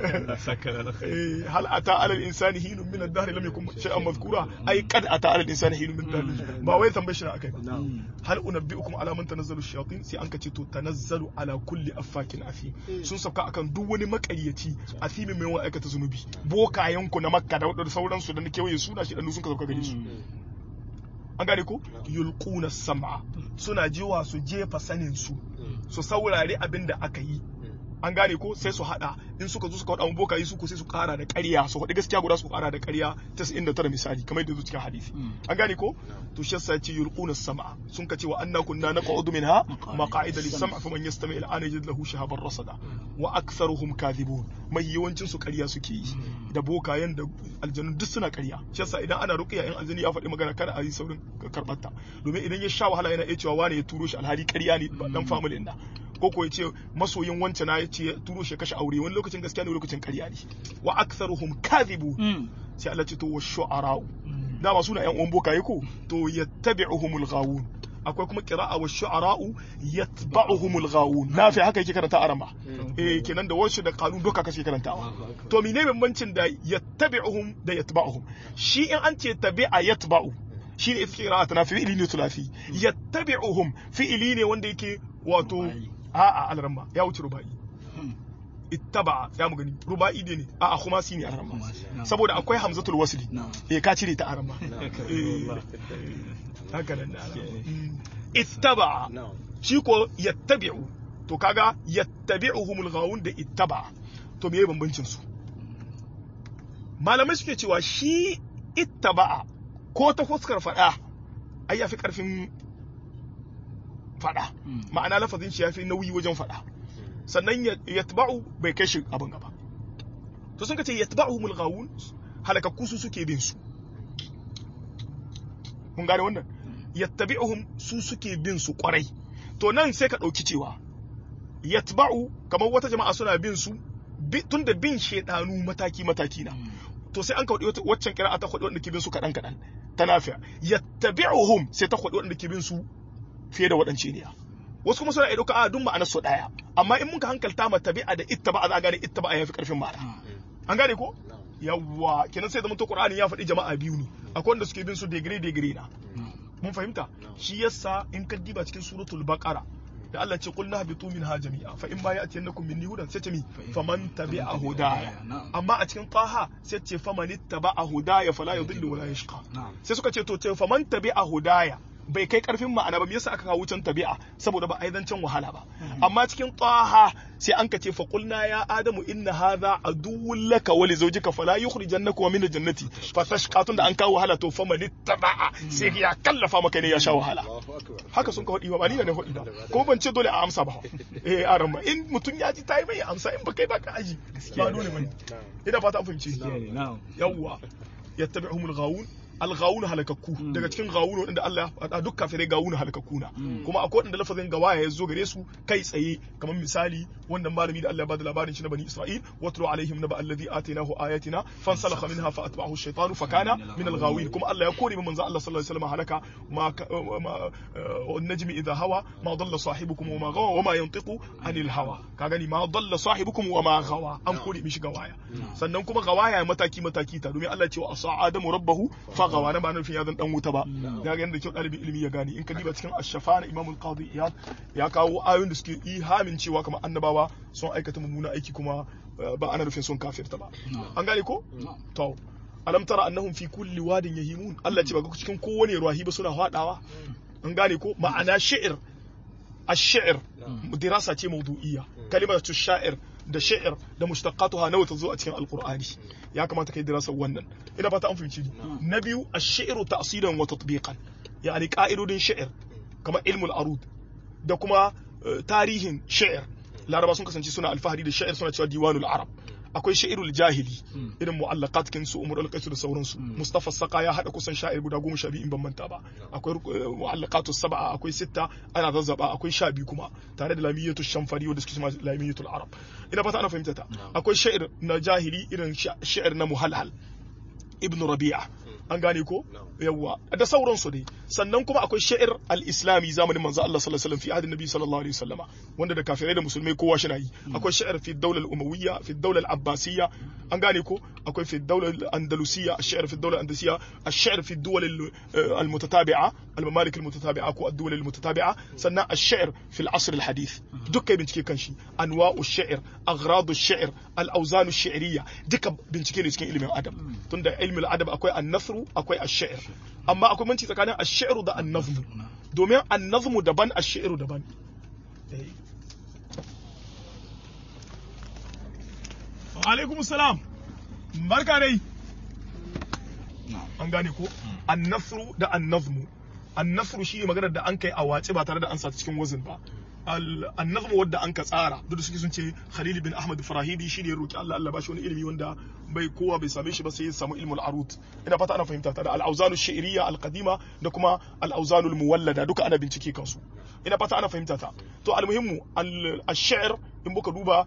eh hal ata alal insani hinun min ad-dahr lam yakun shay'an madhkura ai qad ata alal insani hinun min ad-dahr ba wai tambaye shi akai ba hal unabbiukum ala man tanazzalu ash-shayatin sai an kace to tanazzalu ala kulli affakin afim sun sauka akan duk wani makariyaci afimin mai wani aikata zunubi bokayen ku na makka da sauransu da nake waye suna shi dan sun ka sauka gare su an gane ko yulquna sam'a suna jiwa su jefa sanin su su saurare abin da aka yi an gane ko sai su hada in suka zo suka wada boka yi su ko sai su kara da ƙarya su faɗi gaskiya guda su kara da ƙarya tasa'in da tara misali kamar yadda zo cikin hadisi an gane ko to shi yasa ce yulquna sam'a sun ka ce wa anna kunna naq'udu minha maq'ida lis-sam' faman yastami' al-ana yajid lahu shahaban rasada wa aktharuhum kadhibun mai yawancin su ƙarya suke yi da bokayen da aljannu duk suna ƙarya shi yasa idan ana ruqiya in aljani ya faɗi magana kada a yi saurin karɓar ta domin idan ya sha wahala yana iya cewa wani ya turo shi alhali ƙarya ne dan family ɗin ko ko ya ce masoyin wancan na ya ce turo shi kashe aure wani lokacin gaskiya ne lokacin ƙarya ne wa aktharuhum kadhibu sai Allah ce to wa shu'ara'u dama suna yan uwan bokaye ko to yattabi'uhumul ghawun akwai kuma qira'a wa shu'ara'u yatba'uhumul ghawun nafi haka yake karanta arama eh kenan da wasu da kanun doka kake karantawa to menene bambancin da yattabi'uhum da yatba'uhum shi in an ce tabi'a yatba'u shi ne ita qira'a ta nafi fi'ili ne tulafi yattabi'uhum fi'ili ne wanda yake wato a'a alramma ya wuce ruba'i ittaba ya mu gani ruba'i ne a'a kuma si ne alramma saboda akwai hamzatul wasli eh ka cire ta alramma eh haka nan ittaba shi ko yattabi'u to kaga yattabi'uhumul ghawun da ittaba to meye bambancin su malamai suke cewa shi ittaba ko ta fuskar fada ai yafi karfin fada ma'ana lafazin shi yafi nauyi wajen fada sannan yatba'u bai kai shi abin gaba to sun kace yatba'uhumul ghawun halakakku su suke bin su mun gane wannan yattabi'uhum su suke bin su kwarai to nan sai ka dauki cewa yatba'u kamar wata jama'a suna bin su tunda bin shedanu mataki mataki na to sai an ka wadi waccan qira'a ta kwadi wanda ke bin su kadan kadan ta nafi'a yattabi'uhum sai ta kwadi wanda ke bin su fiye da wadance ne wasu kuma suna dauka a dun ma'anar su daya amma in muka hankalta ma tabi'a da ittaba'a za a gane ittaba'a yafi karfin ma'ana an gane ko yawwa kenan sai zaman to Qur'ani ya faɗi jama'a biyu ne akwai wanda suke bin su degree degree na mun fahimta shi yasa in ka diba cikin suratul baqara da Allah ce qul nahbitu minha jami'a fa in ma ya'tiyannakum minni hudan sai ce mi faman tabi'a hudaya amma a cikin taha sai ce faman ittaba'a hudaya fala yudillu wala yashqa sai suka ce to ce faman tabi'a hudaya bai kai karfin ma'ana ba me yasa aka kawo can tabi'a saboda ba aidancin wahala ba amma cikin taha sai an kace fa qulna ya adamu inna hadha aduwwun laka wa li zawjika fala yukhrijannaka min al-jannati fa tashqatun da an kawo wahala to fa man taba'a sai ya kallafa maka ne ya sha wahala haka sun ka hodi ba ni ne hodi ba ko ban ce dole a amsa ba eh aran ba in mutun ya ji tayi bai amsa in ba kai ba ka aji ba dole bane ina fata an fahimci yawwa yattabi'uhumul ghawun al-ghawun halakakku daga cikin ghawun wanda Allah a duk kafirai ghawun halakakku na kuma akwai wanda lafazin gawaya ya zo gare su kai tsaye kamar misali wannan malami da Allah ya bada labarin shi na bani Isra'il watlu alaihim naba alladhi atainahu ayatina fansalakha minha fa atba'ahu ash-shaytanu fa kana min al-ghawin kuma Allah ya kore manzo Allah sallallahu alaihi wasallam halaka ma an-najmi idha hawa ma dalla sahibukum wa ma ghawa wa ma yantiqu anil hawa ka gani ma dalla sahibukum wa ma ghawa an kore mishi gawaya sannan kuma gawaya mataki mataki ta domin Allah ya ce wa asa adamu rabbahu gawa na ba nufin ya zan dan wuta ba ya ga yanda kyau dalibin ilimi ya gani in ka diba cikin ash-shafa na Imam al-Qadi Iyad ya kawo ayoyin da suke ihamin cewa kamar annabawa sun aikata mummuna aiki kuma ba ana nufin sun kafirta ba an gane ko to alam tara annahum fi kulli wadin yahimun Allah ce ba cikin kowane ruwahi ba suna hadawa an gane ko ma'ana shi'r ash-shi'r dirasa ce mawdu'iyya kalimatu sha'ir da sha'ir da mushtaqatuha nawa ta zo a cikin alqur'ani ya kamata kai dirasar wannan ina fata an fahimci na biyu ash-shi'ru ta'silan wa tatbiqan yani qa'idodin shi'r kamar ilmul arud da kuma tarihin shi'r laraba sun kasance suna alfahari da shi'r suna cewa diwanul arab akwai sha'irul jahili irin mu'allaqat kin su umar al-qais da sauransu mustafa saka ya hada kusan sha'ir guda goma sha biyu in ban manta ba akwai mu'allaqatus sab'a akwai sitta ana zazzaba akwai sha biyu kuma tare da lamiyatul shamfari wanda suke cewa lamiyatul arab ina fata ana fahimta ta akwai sha'ir na jahili irin sha'ir na muhalhal ibn rabi'a an gane ko yawa da sauransu dai sannan kuma akwai sha'ir al-islami zamanin manzo Allah sallallahu alaihi wasallam fi ahadin nabi sallallahu alaihi wasallama wanda da kafirai da musulmai kowa shi na yi akwai sha'ir fi dawla al-umawiyya fi dawla al-abbasiyya an gane ko akwai fi dawla al-andalusiyya ash-sha'ir fi dawla al-andalusiyya ash-sha'ir fi ad-duwal al-mutatabi'a al-mamalik al-mutatabi'a ko ad-duwal al-mutatabi'a sannan ash-sha'ir fi al-asr al-hadith dukkan bincike kan shi anwa'u ash-sha'ir aghradu ash-sha'ir al-awzan ash-shi'riyya duka bincike ne cikin ilimin adab tunda ilmin adab akwai an-nasr akwai ash-sha'ir amma akwai manci tsakanin ash-sha'ir da an-nazm domin an-nazm daban ash-sha'ir daban wa alaikum salam barka dai an gane ko an-nasr da an-nazm an-nasr shi ne maganar da an kai a wace ba tare da an sa cikin wazin ba al-nazm wadda an ka tsara duk da suke sun ce Khalil bin Ahmad Farahidi shi ne ya roki Allah Allah ba shi wani ilimi wanda bai kowa bai same shi ba sai ya samu ilmul arut ina fata ana fahimta ta da al-awzanu shi'riyya al-qadima da kuma al-awzanu al-muwallada duka ana bincike kansu ina fata ana fahimta ta to al-muhimmu al-shi'r in buka duba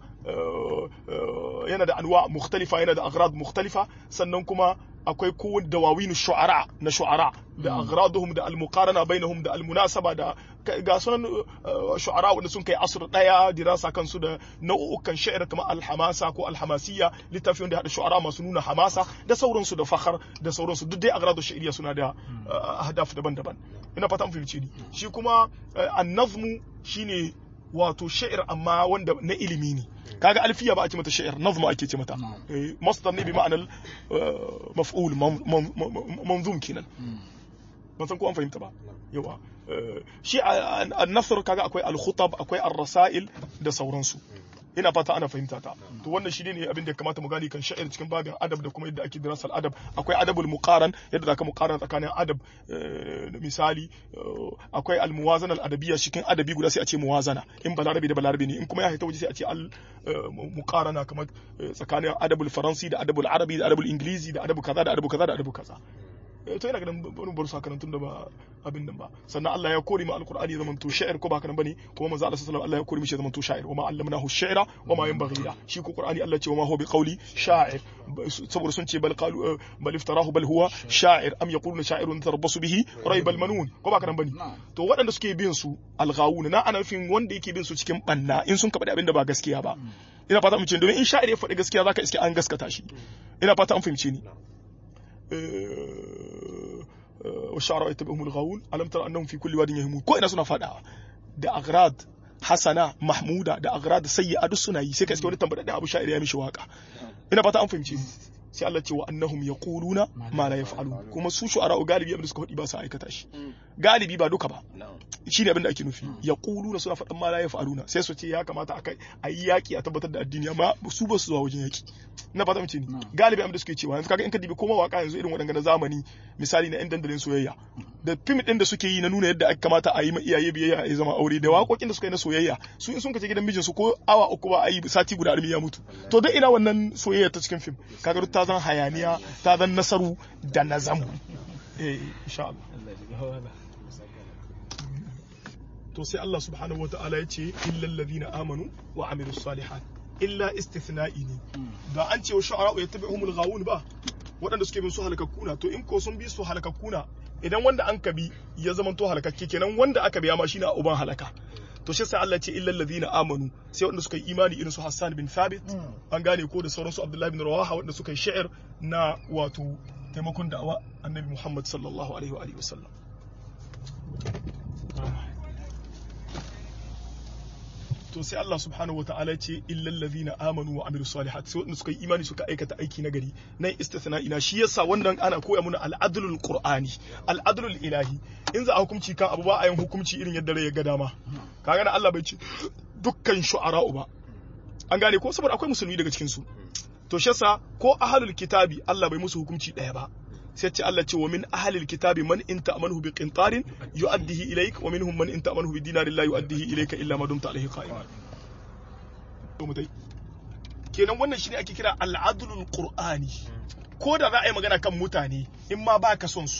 yana da anwa mukhtalifa yana da aghrad mukhtalifa sannan kuma akwai kowane dawawinu shu'ara na shu'ara da aghraduhum da al-muqarana bainahum da al-munasaba da ga sunan shu'ara wanda sun kai asr daya dirasa kansu da nau'ukan sha'ir kamar al-hamasa ko al-hamasiyya littafi wanda hada shu'ara masu nuna hamasa da sauransu da fakhar da sauransu duk dai aghradu shi'riya suna da ahdaf daban-daban ina fata mun fahimci ni shi kuma an-nazmu shine wato sha'ir amma wanda na ilimi ne kaga alfiya ba a ce mata sha'ir nazmu ake ce mata masdar ne bi ma'anar maf'ul manzum kenan ban san ko an fahimta ba yawa shi an-nasr kaga akwai al-khutab akwai ar-rasail da sauransu ina fata ana fahimta ta to wannan shi ne abin da ya kamata mu gani kan sha'ir cikin babin adab da kuma yadda ake dirasal adab akwai adabul muqaran yadda zaka muqarana tsakanin adab misali akwai al muwazana al adabiyya cikin adabi guda sai a ce muwazana in balarabi da balarabi ne in kuma ya haita waje sai a ce al muqarana kamar tsakanin adabul faransi da adabul arabi da adabul ingilizi da adabu kaza da adabu kaza da adabu kaza to yana ganin bari bar su karantun da ba abin nan ba sannan Allah ya kore mu alqur'ani ya zamanto sha'ir ko ba kana bane kuma manzo Allah sallallahu alaihi wasallam Allah ya kore mu shi ya zamanto sha'ir wama allamnahu ash-shi'ra wama yanbaghi la shi ko qur'ani Allah ce wama huwa biqawli sha'ir saboda sun ce bal qalu bal iftarahu bal huwa sha'ir am yaquluna sha'irun tarabbasu bihi rayb al-manun ko ba kana bane to waɗanda suke bin su alghawun na ana nufin wanda yake bin su cikin banna in sun kaɓa abin da ba gaskiya ba ina fata mu ce domin in sha'ir ya faɗi gaskiya zaka iske an gaskata shi ina fata an fahimce ni والشعراء يتبعهم الغاوون ألم ترى أنهم في كل واد يهيمون كو ina suna fada da agrad hasana mahmuda da agrad sayyi'a duk suna yi sai ka iske wani tambada abu sha'ir ya mishi waka ina fata an fahimce sai Allah ce wa annahum yaquluna ma la yaf'alun kuma su shu'ara galibi abin da suka faɗi ba su aikata shi galibi ba duka ba shine abin da ake nufi yaquluna suna faɗan ma la yaf'aluna sai su ce ya kamata akai ayi yaki a tabbatar da addini amma su ba su zuwa wajen yaki ina fata mace ni galibi abin da suke cewa yanzu kaga in ka dibi koma waka yanzu irin waɗanda na zamani misali na yan dandalin soyayya da film din da suke yi na nuna yadda aka kamata a yi ma iyaye biyayya a zama aure da waƙoƙin da suka yi na soyayya su in sun kace gidan mijin su ko awa uku ba a yi sati guda armi ya mutu to dai ina wannan soyayya ta cikin film kaga ta zan hayaniya ta zan nasaru da nazamu eh insha Allah to sai Allah subhanahu wataala ya ce illal ladina amanu wa amilus salihat illa istithna'i ne da an ce wa shu'ara yattabi'uhumul ghawun ba waɗanda suke bin su halakakkuna to in ko sun bi su halakakkuna idan wanda an kabi ya zama to halakakke kenan wanda aka biya ma shine uban halaka to shi sai Allah ce illal ladina amanu sai waɗanda suka yi imani irin su Hassan bin Thabit an gane ko da sauransu Abdullah bin Rawaha waɗanda suka yi sha'ir na wato taimakon da'awa annabi Muhammad sallallahu alaihi wa alihi wasallam to sai Allah subhanahu wataala ce illal ladina amanu wa amilus salihat sai wanda suka yi imani suka aikata aiki na gari nan istithna ina shi yasa wannan ana koya mana al-adlul qur'ani al-adlul ilahi in za a hukunci kan abu ba a yin hukunci irin yadda rai ya ga dama kaga na Allah bai ce dukkan shu'ara'u ba an gane ko saboda akwai musulmi daga cikin su to shi yasa ko ahlul kitabi Allah bai musu hukunci daya ba sai ce Allah ce wa min ahlil kitabi man in ta'manhu bi qintarin yu'addihi ilayk wa minhum man in ta'manhu bi dinarin la yu'addihi ilayka illa ma dumta alayhi qa'iman to mutai kenan wannan shine ake kira al-adlul qur'ani ko da za a yi magana kan mutane in ma baka son su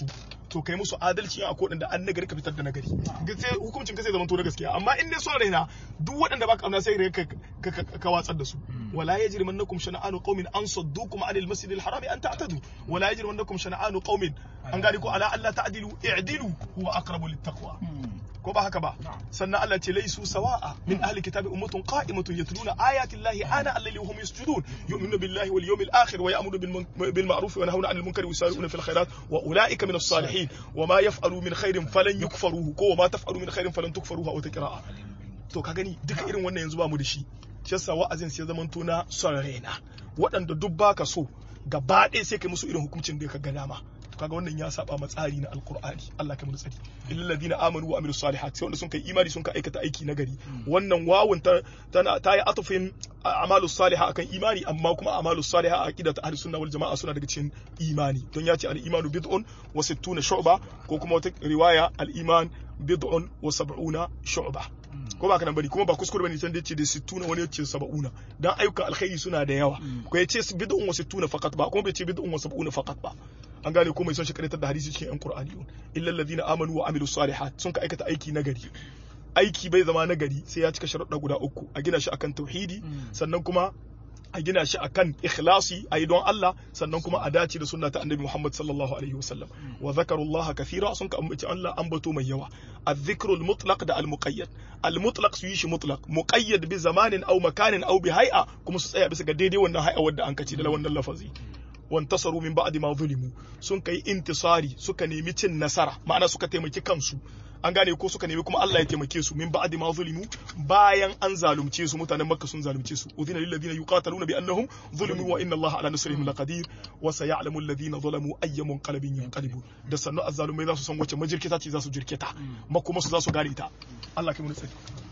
to kai musu adalci a kodin da an nagari ka fitar da nagari sai hukuncin ka sai zaman to na gaskiya amma in dai son raina duk waɗanda baka amna sai ka ka watsar da su wala yajrimannakum shana'anu qaumin an saddukum 'anil masjidil harami an ta'tadu wala yajrimannakum shana'anu qaumin an gani ko ala alla ta'dilu i'dilu huwa aqrabu littaqwa ko ba haka ba sannan Allah ce laisu sawa'a min ahli kitabi ummatun qa'imatun yatluna ayati llahi ana alladhi hum yasjudun yu'minuna billahi wal yawmil akhir wa ya'muru bil ma'ruf wa yanhauna 'anil munkari wa yusari'una fil khairat wa ulaika min as-salihin wa ma yaf'alu min khairin falan yukfaruhu ko wa ma taf'alu min khairin falan tukfaruhu aw taqra'a to ka gani duka irin wannan yanzu ba mu da shi shi yasa wa'azin sai zaman to na son raina waɗanda duk baka so gaba ɗaya sai kai musu irin hukuncin da ka ga dama kaga wannan ya saba ma tsari na alqur'ani Allah kai mu tsari illal ladina amanu wa amilus salihat sai wanda sun kai imani sun ka aikata aiki nagari wannan wawun ta ta yi atufin amalus salihah akan imani amma kuma amalus salihah a aqidatu ahlus sunna wal jamaa suna daga cikin imani don ya ce al imanu bid'un wa sittuna shu'ba ko kuma wata riwaya al iman bid'un wa sab'una shu'ba ko ba kana bari kuma ba kuskure bane can da yace da sittuna wani yace sab'una dan ayyukan alkhairi suna da yawa ko yace bid'un wa sittuna faqat ba kuma bai ce bid'un wa sab'una faqat ba an gane ko mai son shi karatar da hadisi cikin yan qur'ani illa alladhina amanu wa amilus salihat sun ka aikata aiki nagari aiki bai zama nagari sai ya cika sharuɗa guda uku a gina shi akan tauhidi sannan kuma a gina shi akan ikhlasi ayi don Allah sannan kuma a dace da sunna ta annabi Muhammad sallallahu alaihi wasallam wa zakarullaha kathira sun ka ambaci Allah ambato mai yawa adh-dhikru al-mutlaq da al-muqayyad al-mutlaq su yi shi mutlaq muqayyad bi zamanin aw makanin aw bi hay'a kuma su tsaya bisa ga daidai wannan hay'a wadda an kace da wannan lafazi wantasaru min ba'di ma zulimu sun kai intisari suka nemi cin nasara ma'ana suka taimaki kansu an gane ko suka nemi kuma Allah ya taimake su min ba'di ma zulimu bayan an zalunce su mutanen Makka sun zalunce su udhina lil ladina yuqataluna bi annahum zulimu wa inna Allah ala nasrihim laqadir wa sayalamu alladhina zalamu ayya munqalabin yanqalibun da sannu azzalumai za su san wace majirkita ce za su jirkita makuma su za su gane ta Allah kai mu tsari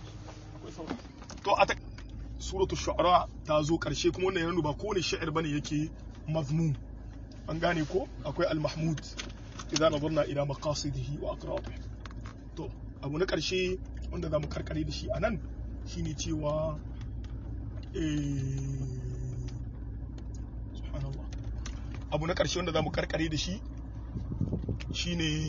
to a suratul shu'ara ta zo karshe kuma wannan yana ba kowane sha'ir bane yake mazmum an gane ko akwai al-mahmud idan nazarna ila maqasidihi wa aqrabihi to abu na karshe wanda zamu karkare da shi anan shine cewa eh subhanallah abu na karshe wanda zamu karkare da shi shine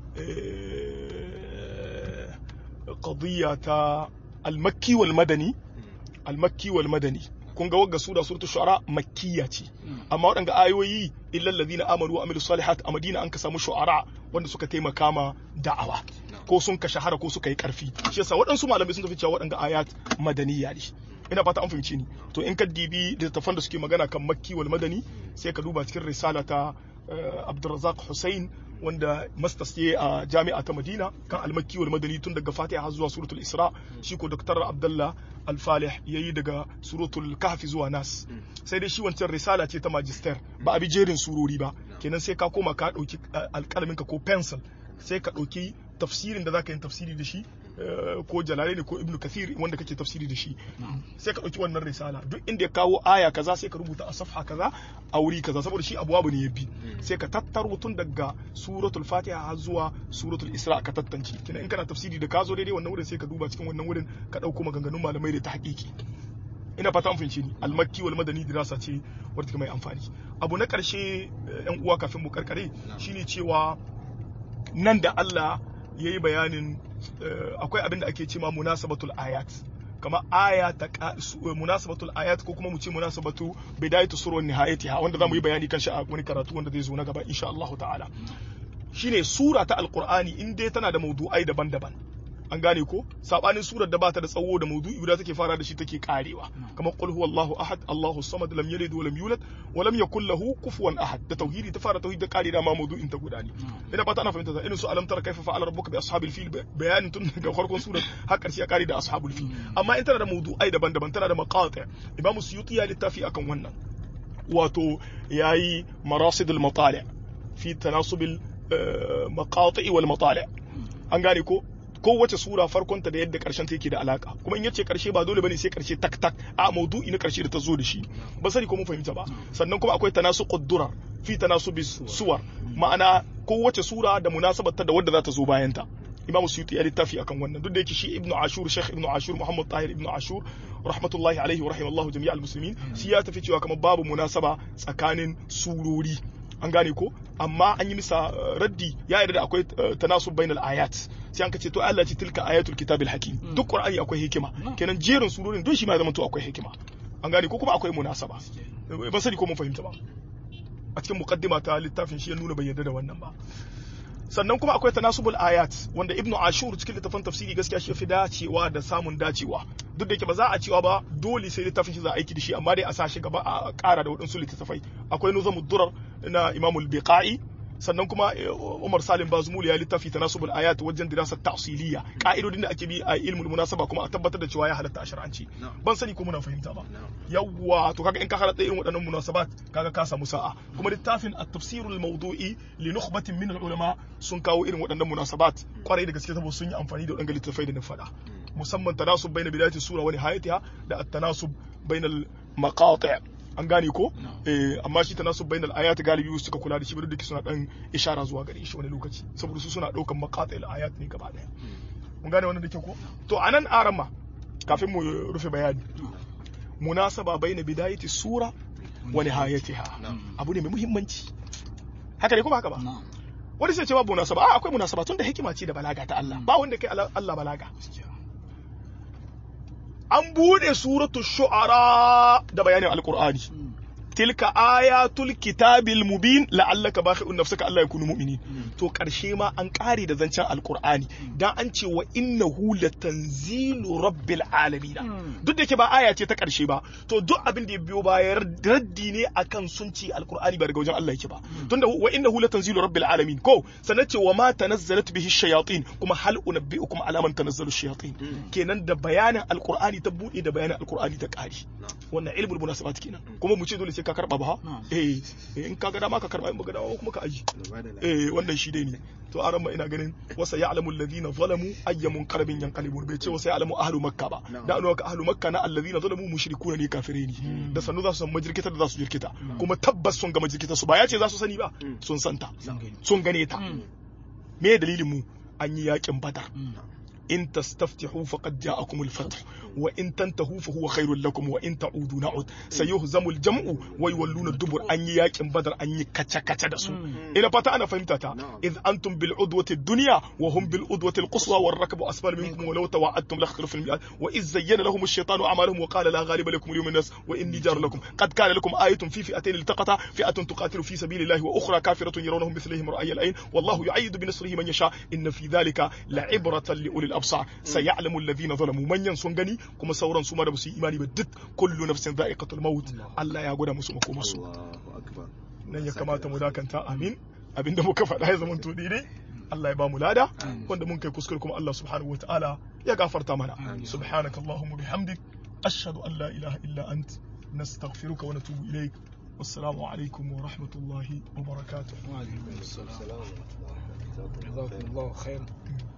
eh qadiyya ta al-makki wal madani al-makki wal madani kun ga wagga sura suratul shu'ara makkiya ce amma waɗanda ayoyi illal ladina amanu wa amilus salihat a Madina an ka samu shu'ara wanda suka taimaka ma da'awa ko sun ka shahara ko suka yi karfi shi yasa waɗansu malamai sun tafi cewa waɗanda ayat madaniya ne ina fata an fahimci ni to in ka dibi da tafan da suke magana kan makki wal madani sai ka duba cikin risala ta Abdurrazzaq Hussein wanda masters ne a jami'a ta Madina kan al-makki wal madani tun daga Fatiha har zuwa suratul Isra shi ko Dr. Abdullah Al-Falih yayi daga suratul Kahf zuwa Nas sai dai shi wancan risala ce ta magister ba a bi jerin surori ba kenan sai ka koma ka dauki alƙalamin ka ko pencil sai ka dauki tafsirin da zaka yi tafsiri da shi ko Jalalaini ko Ibn Kathir wanda kake tafsiri da shi sai ka dauki wannan risala duk inda ya kawo aya kaza sai ka rubuta a safha kaza a wuri kaza saboda shi abuwa ne ya bi sai ka tattaro tun daga suratul Fatiha har zuwa suratul Isra ka tantance kina in kana tafsiri da ka zo daidai wannan wurin sai ka duba cikin wannan wurin ka dauko maganganun malamai da tahqiqi ina fata an fahimce ni al-makki wal madani dirasa ce wadda take mai amfani abu na karshe yan uwa kafin mu karkare shine cewa nan da Allah yayi bayanin akwai abin da ake cewa munasabatul ayat kama aya ta munasabatul ayat ko kuma mu ce munasabatu bidayatu surah nihayatiha wanda zamu yi bayani kan shi a wani karatu wanda zai zo na gaba insha Allah ta'ala shine sura ta alqur'ani in dai tana da mawdu'ai daban-daban an gane ko sabanin surar da bata da tsawo da mawdu'i guda take fara da shi take karewa kamar qul huwallahu ahad Allahu samad lam yalid wa lam yulad wa lam yakul lahu kufuwan ahad da tauhidi ta fara tauhid da kare da ma mawdu'in ta guda ne ina fata ana fahimta ta irin su alam tara kaifa fa'ala rabbuka bi ashabil fil bayanin tun daga farkon surar har karshe ya kare da ashabul fil amma in tana da mawdu'ai daban-daban tana da maqati' imamu suyuti ya littafi akan wannan wato yayi marasidul matali' fi tanasubil maqati' wal matali' an gane ko kowace sura farkonta da yadda karshen ta yake da alaka kuma in yace karshe ba dole bane sai karshe tak tak a maudu'i na karshe da ta zo da shi ba sani ko mun fahimta ba sannan kuma akwai tanasuqud durar fi tanasubis suwar ma'ana kowace sura da munasabarta da wadda za ta zo bayan ta Imam Suyuti ya littafi akan wannan duk da yake shi Ibn Ashur Sheikh Ibn Ashur Muhammad Tahir Ibn Ashur rahmatullahi alaihi wa rahimallahu jami'al muslimin shi ya tafi cewa kamar babu munasaba tsakanin surori an gane ko amma an yi misa raddi ya yarda da akwai tanasub bainal ayat sai an kace to Allah ce tilka ayatul kitabil hakim duk qur'ani akwai hikima kenan jerin surorin don shi ma zama to akwai hikima an gane ko kuma akwai munasaba ban sani ko mun fahimta ba a cikin muqaddima ta littafin shi ya nuna bai yarda da wannan ba sannan kuma akwai tanasubul ayat wanda ibnu ashur cikin littafin tafsiri gaskiya shi fi dacewa da samun dacewa duk da yake ba za a cewa ba dole sai littafin shi za a aiki da shi amma dai a sa shi gaba a ƙara da waɗansu littattafai akwai nuzamud durar na imamul biqai sannan kuma Umar Salim Bazmul ya littafi tanasubul ayat wajen dirasar ta'siliya ka'idodin da ake bi a ilmul munasaba kuma a tabbatar da cewa ya halatta a shar'anci ban sani ko muna fahimta ba yawwa to kaga in ka halatta irin waɗannan munasabat kaga ka samu sa'a kuma littafin at-tafsirul mawdu'i li nukhbatin min al-ulama sun kawo irin waɗannan munasabat kwarai da gaske saboda sun yi amfani da waɗannan littafai da na faɗa musamman tanasub bayna bidayati sura wa nihayatiha da at-tanasub bayna al-maqati' an gane ko eh amma shi tanasub bainal ayat galibi suka kula da shi duk suna dan ishara zuwa gare shi wani lokaci saboda su suna daukan maqatil ayat ne gaba daya mun gane wannan dake ko to anan arama kafin mu rufe bayani munasaba baina bidayati sura wa nihayatiha abu ne mai muhimmanci haka ne kuma haka ba wani sai ce babu munasaba a akwai munasaba tun da hikima ce da balaga ta Allah ba wanda kai Allah balaga an bude suratu shu'ara da bayanin alqur'ani tilka ayatul kitabil mubin la'allaka bakhi'un nafsaka Allah yakunu mu'minin to karshe ma an kare da zancen alqur'ani dan an ce wa innahu latanzilu rabbil alamin duk da ke ba aya ce ta karshe ba to duk abin da ya biyo baya raddi ne akan sun ci alqur'ani ba daga wajen Allah yake ba tunda wa innahu latanzilu rabbil alamin ko sanan ce wa ma tanazzalat bihi shayatin kuma hal unabbiukum ala man tanazzalu shayatin kenan da bayanin alqur'ani ta bude da bayanin alqur'ani ta kare wannan ilmul munasabat kenan kuma mu ce dole ka karba ba eh in ka ga dama ka karba in ba ga dama kuma ka aji eh wannan shi dai ne to aran ma ina ganin wasa ya'lamu alladhina zalamu ayyamun qarabin yanqalibun bai ce wasa ya'lamu ahlu makka ba da an ka ahlu makka na alladhina zalamu mushrikuna ne kafirai ne da sannu za su san majirkita da za su jirkita kuma tabbas sun ga majirkita su ba ya ce za su sani ba sun santa sun gane ta me dalilin mu an yi yakin badar in tastaftihu faqad ja'akum al-fath wa in tantahu fa huwa khairul lakum wa in ta'udu na'ud sayuhzamu al-jam'u wa yawalluna ad-dubur an yi yakin badar an yi kaca kaca da su ina fata ana fahimta ta id antum bil udwati ad-dunya wa hum bil udwati al-quswa war rakbu asfal minkum wa law tawa'adtum lakhtalafal mi'at wa iz zayyana lahum ash-shaytanu a'malahum wa qala la ghaliba lakum al-yawma min-nas wa inni jar lakum qad kana lakum ayatun fi fi'atayn iltaqata fi'atun tuqatilu fi sabilillahi wa ukhra kafiratun yarawnahum mithlihim ra'y al-ayn wallahu yu'ayyidu bi nasrihi man yasha inna fi dhalika la'ibratan li ulil absar sayalamu alladhina zalamu manyan sun gani kuma sauran su ma da su yi imani ba duk kullu nafsin dha'iqatul maut Allah ya gwada musu makoma su nan ya kamata mu dakanta amin abinda muka faɗa ya zama to daidai Allah ya ba mu lada wanda mun kai kuskure kuma Allah subhanahu wataala ya gafarta mana subhanakallahumma bihamdik ashhadu an la ilaha illa ant nastaghfiruka wa natubu ilayk wassalamu alaikum wa rahmatullahi wa barakatuh wa alaikum assalam wa rahmatullahi wa barakatuh jazakumullahu khairan